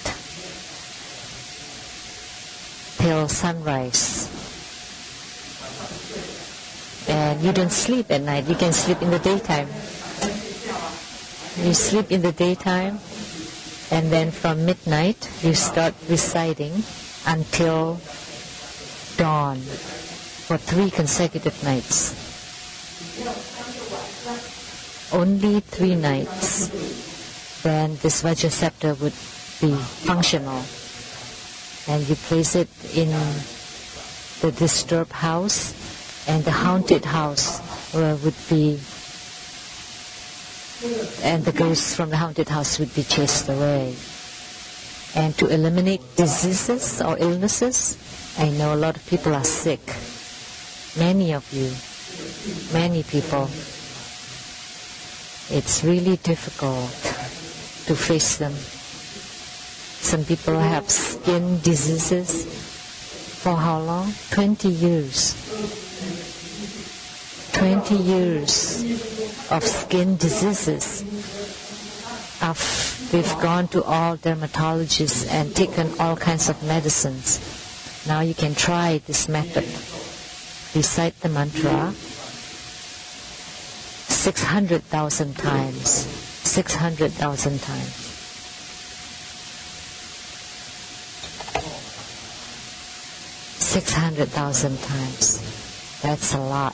till sunrise. And you don't sleep at night, you can sleep in the daytime. You sleep in the daytime, and then from midnight you start reciting until dawn for three consecutive nights. Only three nights, then this Vajra scepter would be functional. And you place it in the disturbed house, and the haunted house uh, would be, and the ghosts from the haunted house would be chased away. And to eliminate diseases or illnesses, I know a lot of people are sick. Many of you, many people. It's really difficult to face them. Some people have skin diseases. For how long? Twenty years. Twenty years of skin diseases. I've, we've gone to all dermatologists and taken all kinds of medicines. Now you can try this method. Recite the mantra six hundred thousand times. six hundred thousand times. six hundred thousand times. That's a lot.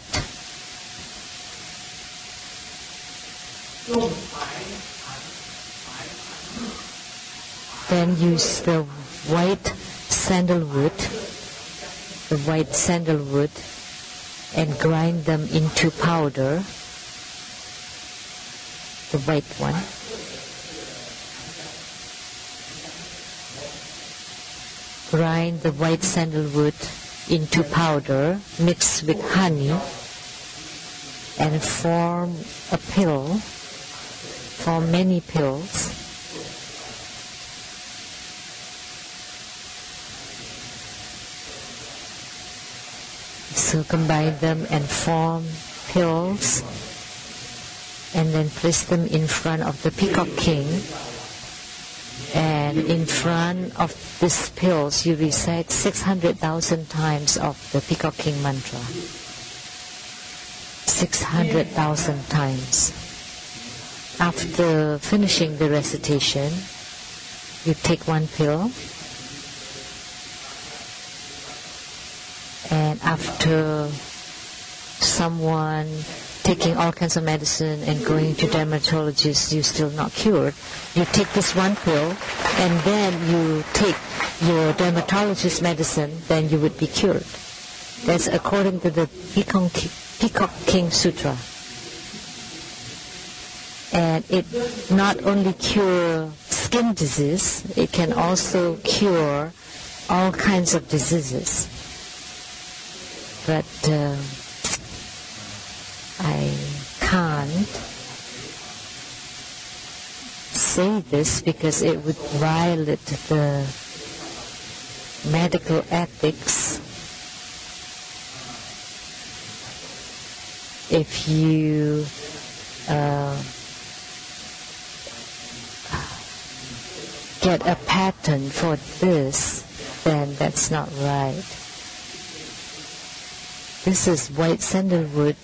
Then use the white sandalwood, the white sandalwood, and grind them into powder, the white one. Grind the white sandalwood into powder, mix with honey, and form a pill, form many pills. So combine them and form pills, and then place them in front of the Peacock King. And in front of these pills, you recite six hundred thousand times of the Peacock King mantra. six hundred thousand times. after finishing the recitation, you take one pill, and after someone taking all kinds of medicine and going to dermatologist, you're still not cured, you take this one pill and then you take your dermatologist medicine, then you would be cured. That's according to the Peacock, Peacock King Sutra. And it not only cure skin disease, it can also cure all kinds of diseases. But uh, I can't say this because it would violate the medical ethics if you uh, get a patent for this, then that's not right. This is white sandalwood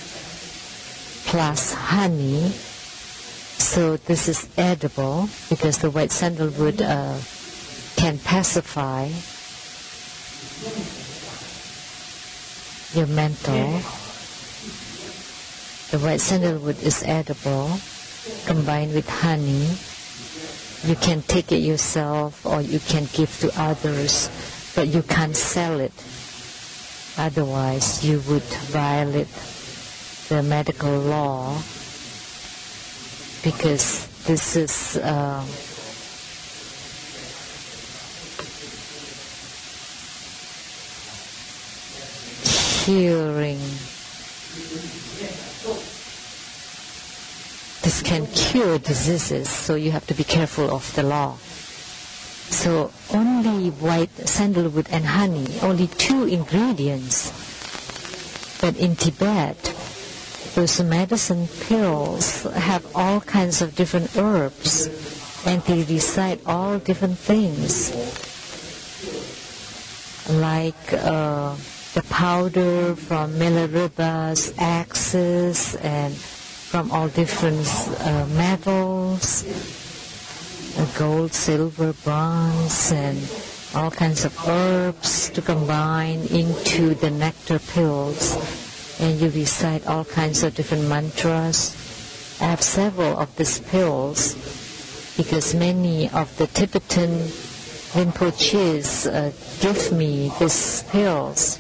plus honey, so this is edible because the white sandalwood uh, can pacify your mental. The white sandalwood is edible, combined with honey. You can take it yourself or you can give to others, but you can't sell it. Otherwise, you would violate the medical law, because this is uh, curing. This can cure diseases, so you have to be careful of the law. So only white sandalwood and honey, only two ingredients. But in Tibet, those medicine pills have all kinds of different herbs, and they recite all different things, like uh, the powder from Milareba's axes and from all different uh, metals, gold, silver, bronze, and all kinds of herbs to combine into the nectar pills. And you recite all kinds of different mantras. I have several of these pills because many of the Tibetan Rinpoches uh, give me these pills.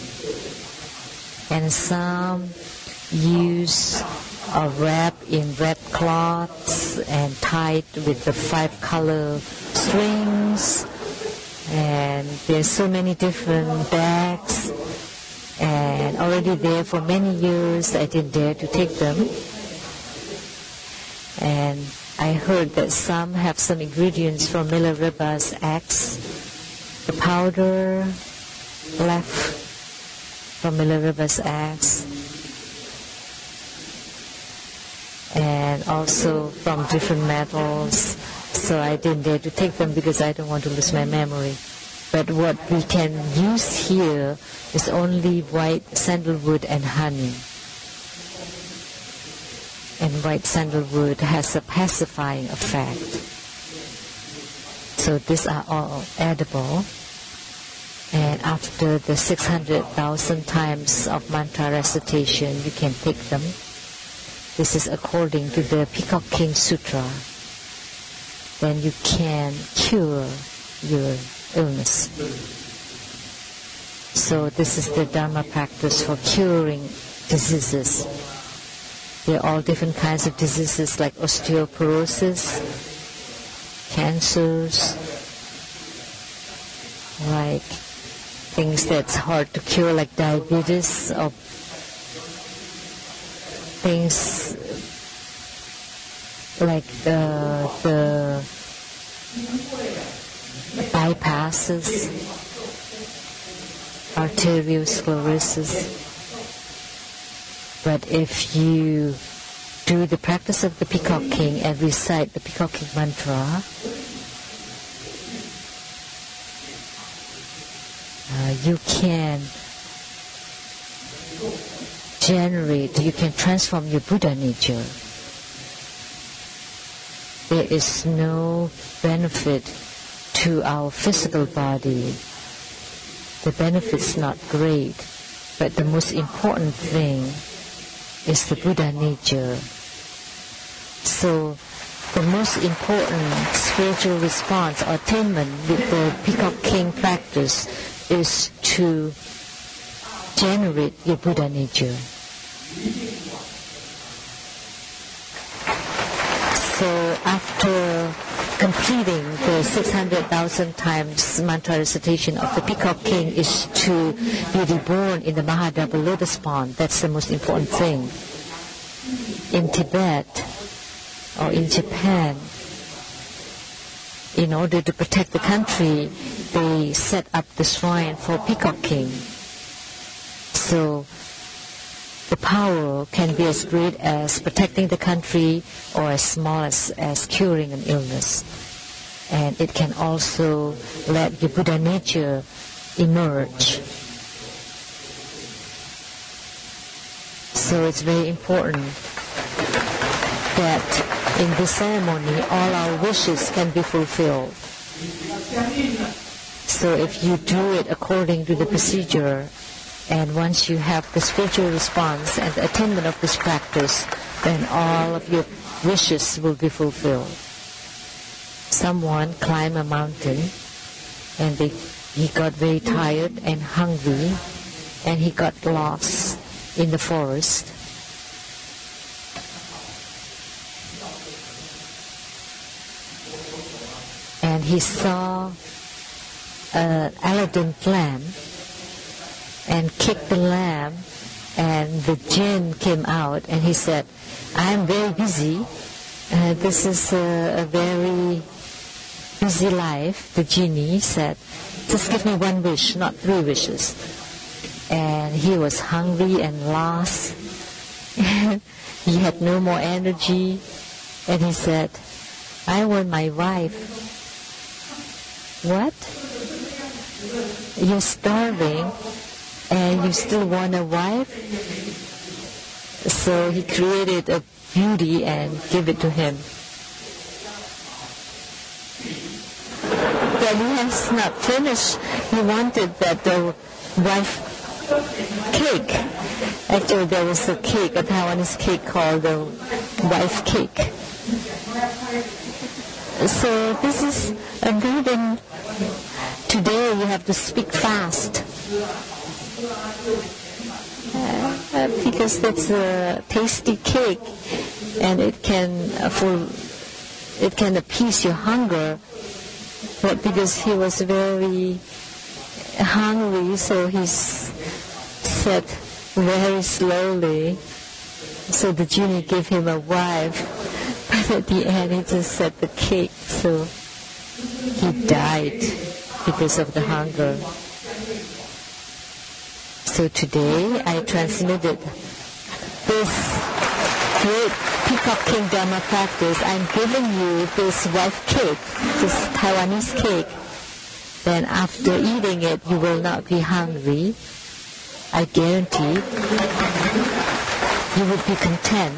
And some use a wrap in red cloths and tied with the five color strings, and there's so many different bags, and already there for many years I didn't dare to take them. And I heard that some have some ingredients from Milareba's axe, the powder left from Milareba's axe, and also from different metals. So I didn't dare to take them because I don't want to lose my memory. But what we can use here is only white sandalwood and honey. And white sandalwood has a pacifying effect. So these are all edible. And after the six hundred thousand times of mantra recitation, you can take them. This is according to the Peacock King Sutra. Then you can cure your illness. So this is the Dharma practice for curing diseases. There are all different kinds of diseases like osteoporosis, cancers, like things that's hard to cure like diabetes, or things like the, the bypasses, arteriosclerosis. But if you do the practice of the Peacock King and recite the Peacock King mantra, uh, you can generate, you can transform your Buddha nature. there is no benefit to our physical body. The benefit's not great, but the most important thing is the Buddha nature. So the most important spiritual response or attainment with the Peacock King practice is to generate your Buddha nature. So after completing the six hundred thousand times mantra recitation of the Peacock King is to be reborn in the Mahadharma lotus pond. That's the most important thing. In Tibet or in Japan, in order to protect the country, they set up the shrine for Peacock King. So the power can be as great as protecting the country or as small as, as curing an illness. And it can also let your Buddha nature emerge. So it's very important that in this ceremony all our wishes can be fulfilled. So if you do it according to the procedure, and once you have the spiritual response and the attainment of this practice, then all of your wishes will be fulfilled. Someone climbed a mountain and they, he got very tired and hungry, and he got lost in the forest. And he saw an elegant lamb and kicked the lamb, and the jinn came out and he said, I'm very busy. Uh, this is a, a very busy life. The genie said, just give me one wish, not three wishes. And he was hungry and lost. He had no more energy. And he said, I want my wife. What? You're starving and you still want a wife? So he created a beauty and gave it to him. But he has not finished. He wanted that the wife cake. Actually, there was a cake, a Taiwanese cake called the wife cake. So this is a burden. Today you have to speak fast. Uh, because that's a tasty cake, and it can uh, for it can appease your hunger. But because he was very hungry, so he said very slowly. So the genie gave him a wife, but at the end he just said the cake. So he died because of the hunger. So today I transmitted this great Peacock King Dharma practice. I'm giving you this wife cake, this Taiwanese cake. Then after eating it, you will not be hungry. I guarantee you will be content,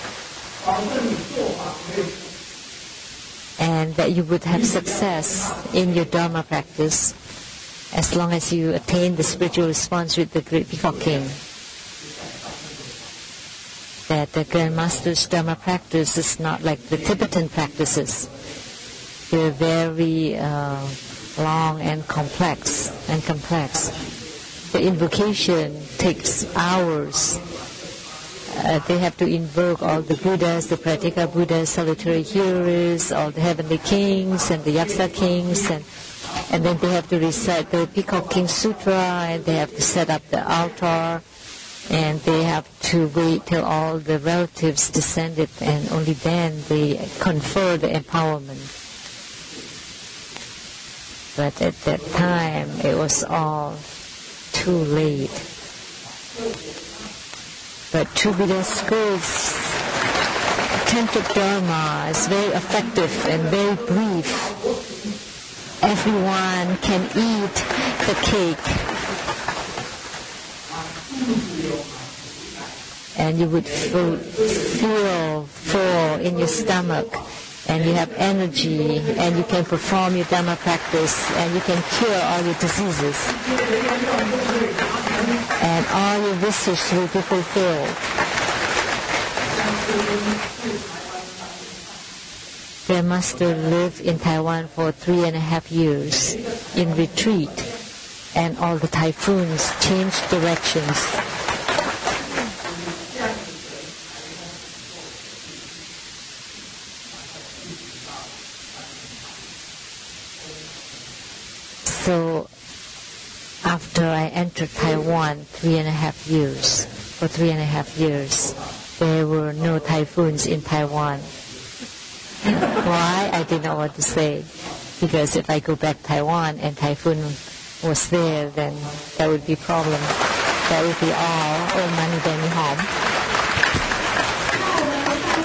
and that you would have success in your Dharma practice as long as you attain the spiritual response with the great Peacock King. That the Grand Master's Dharma practice is not like the Tibetan practices. They're very uh, long and complex and complex. The invocation takes hours. Uh, they have to invoke all the Buddhas, the Pratyeka Buddhas, solitary hearers, all the heavenly kings and the Yaksa kings, and and then they have to recite the Peacock King Sutra, and they have to set up the altar, and they have to wait till all the relatives descended, and only then they confer the empowerment. But at that time, it was all too late. But true Buddha schools, Tantric Dharma is very effective and very brief. Everyone can eat the cake, and you would feel, feel full in your stomach, and you have energy, and you can perform your Dharma practice, and you can cure all your diseases, and all your wishes will be fulfilled. Their master lived in Taiwan for three and a half years in retreat, and all the typhoons changed directions. So after I entered Taiwan three and a half years, for three and a half years, there were no typhoons in Taiwan. Why? I didn't know what to say. Because if I go back to Taiwan and typhoon was there, then that would be a problem. That would be all. Oh, money, Danny home.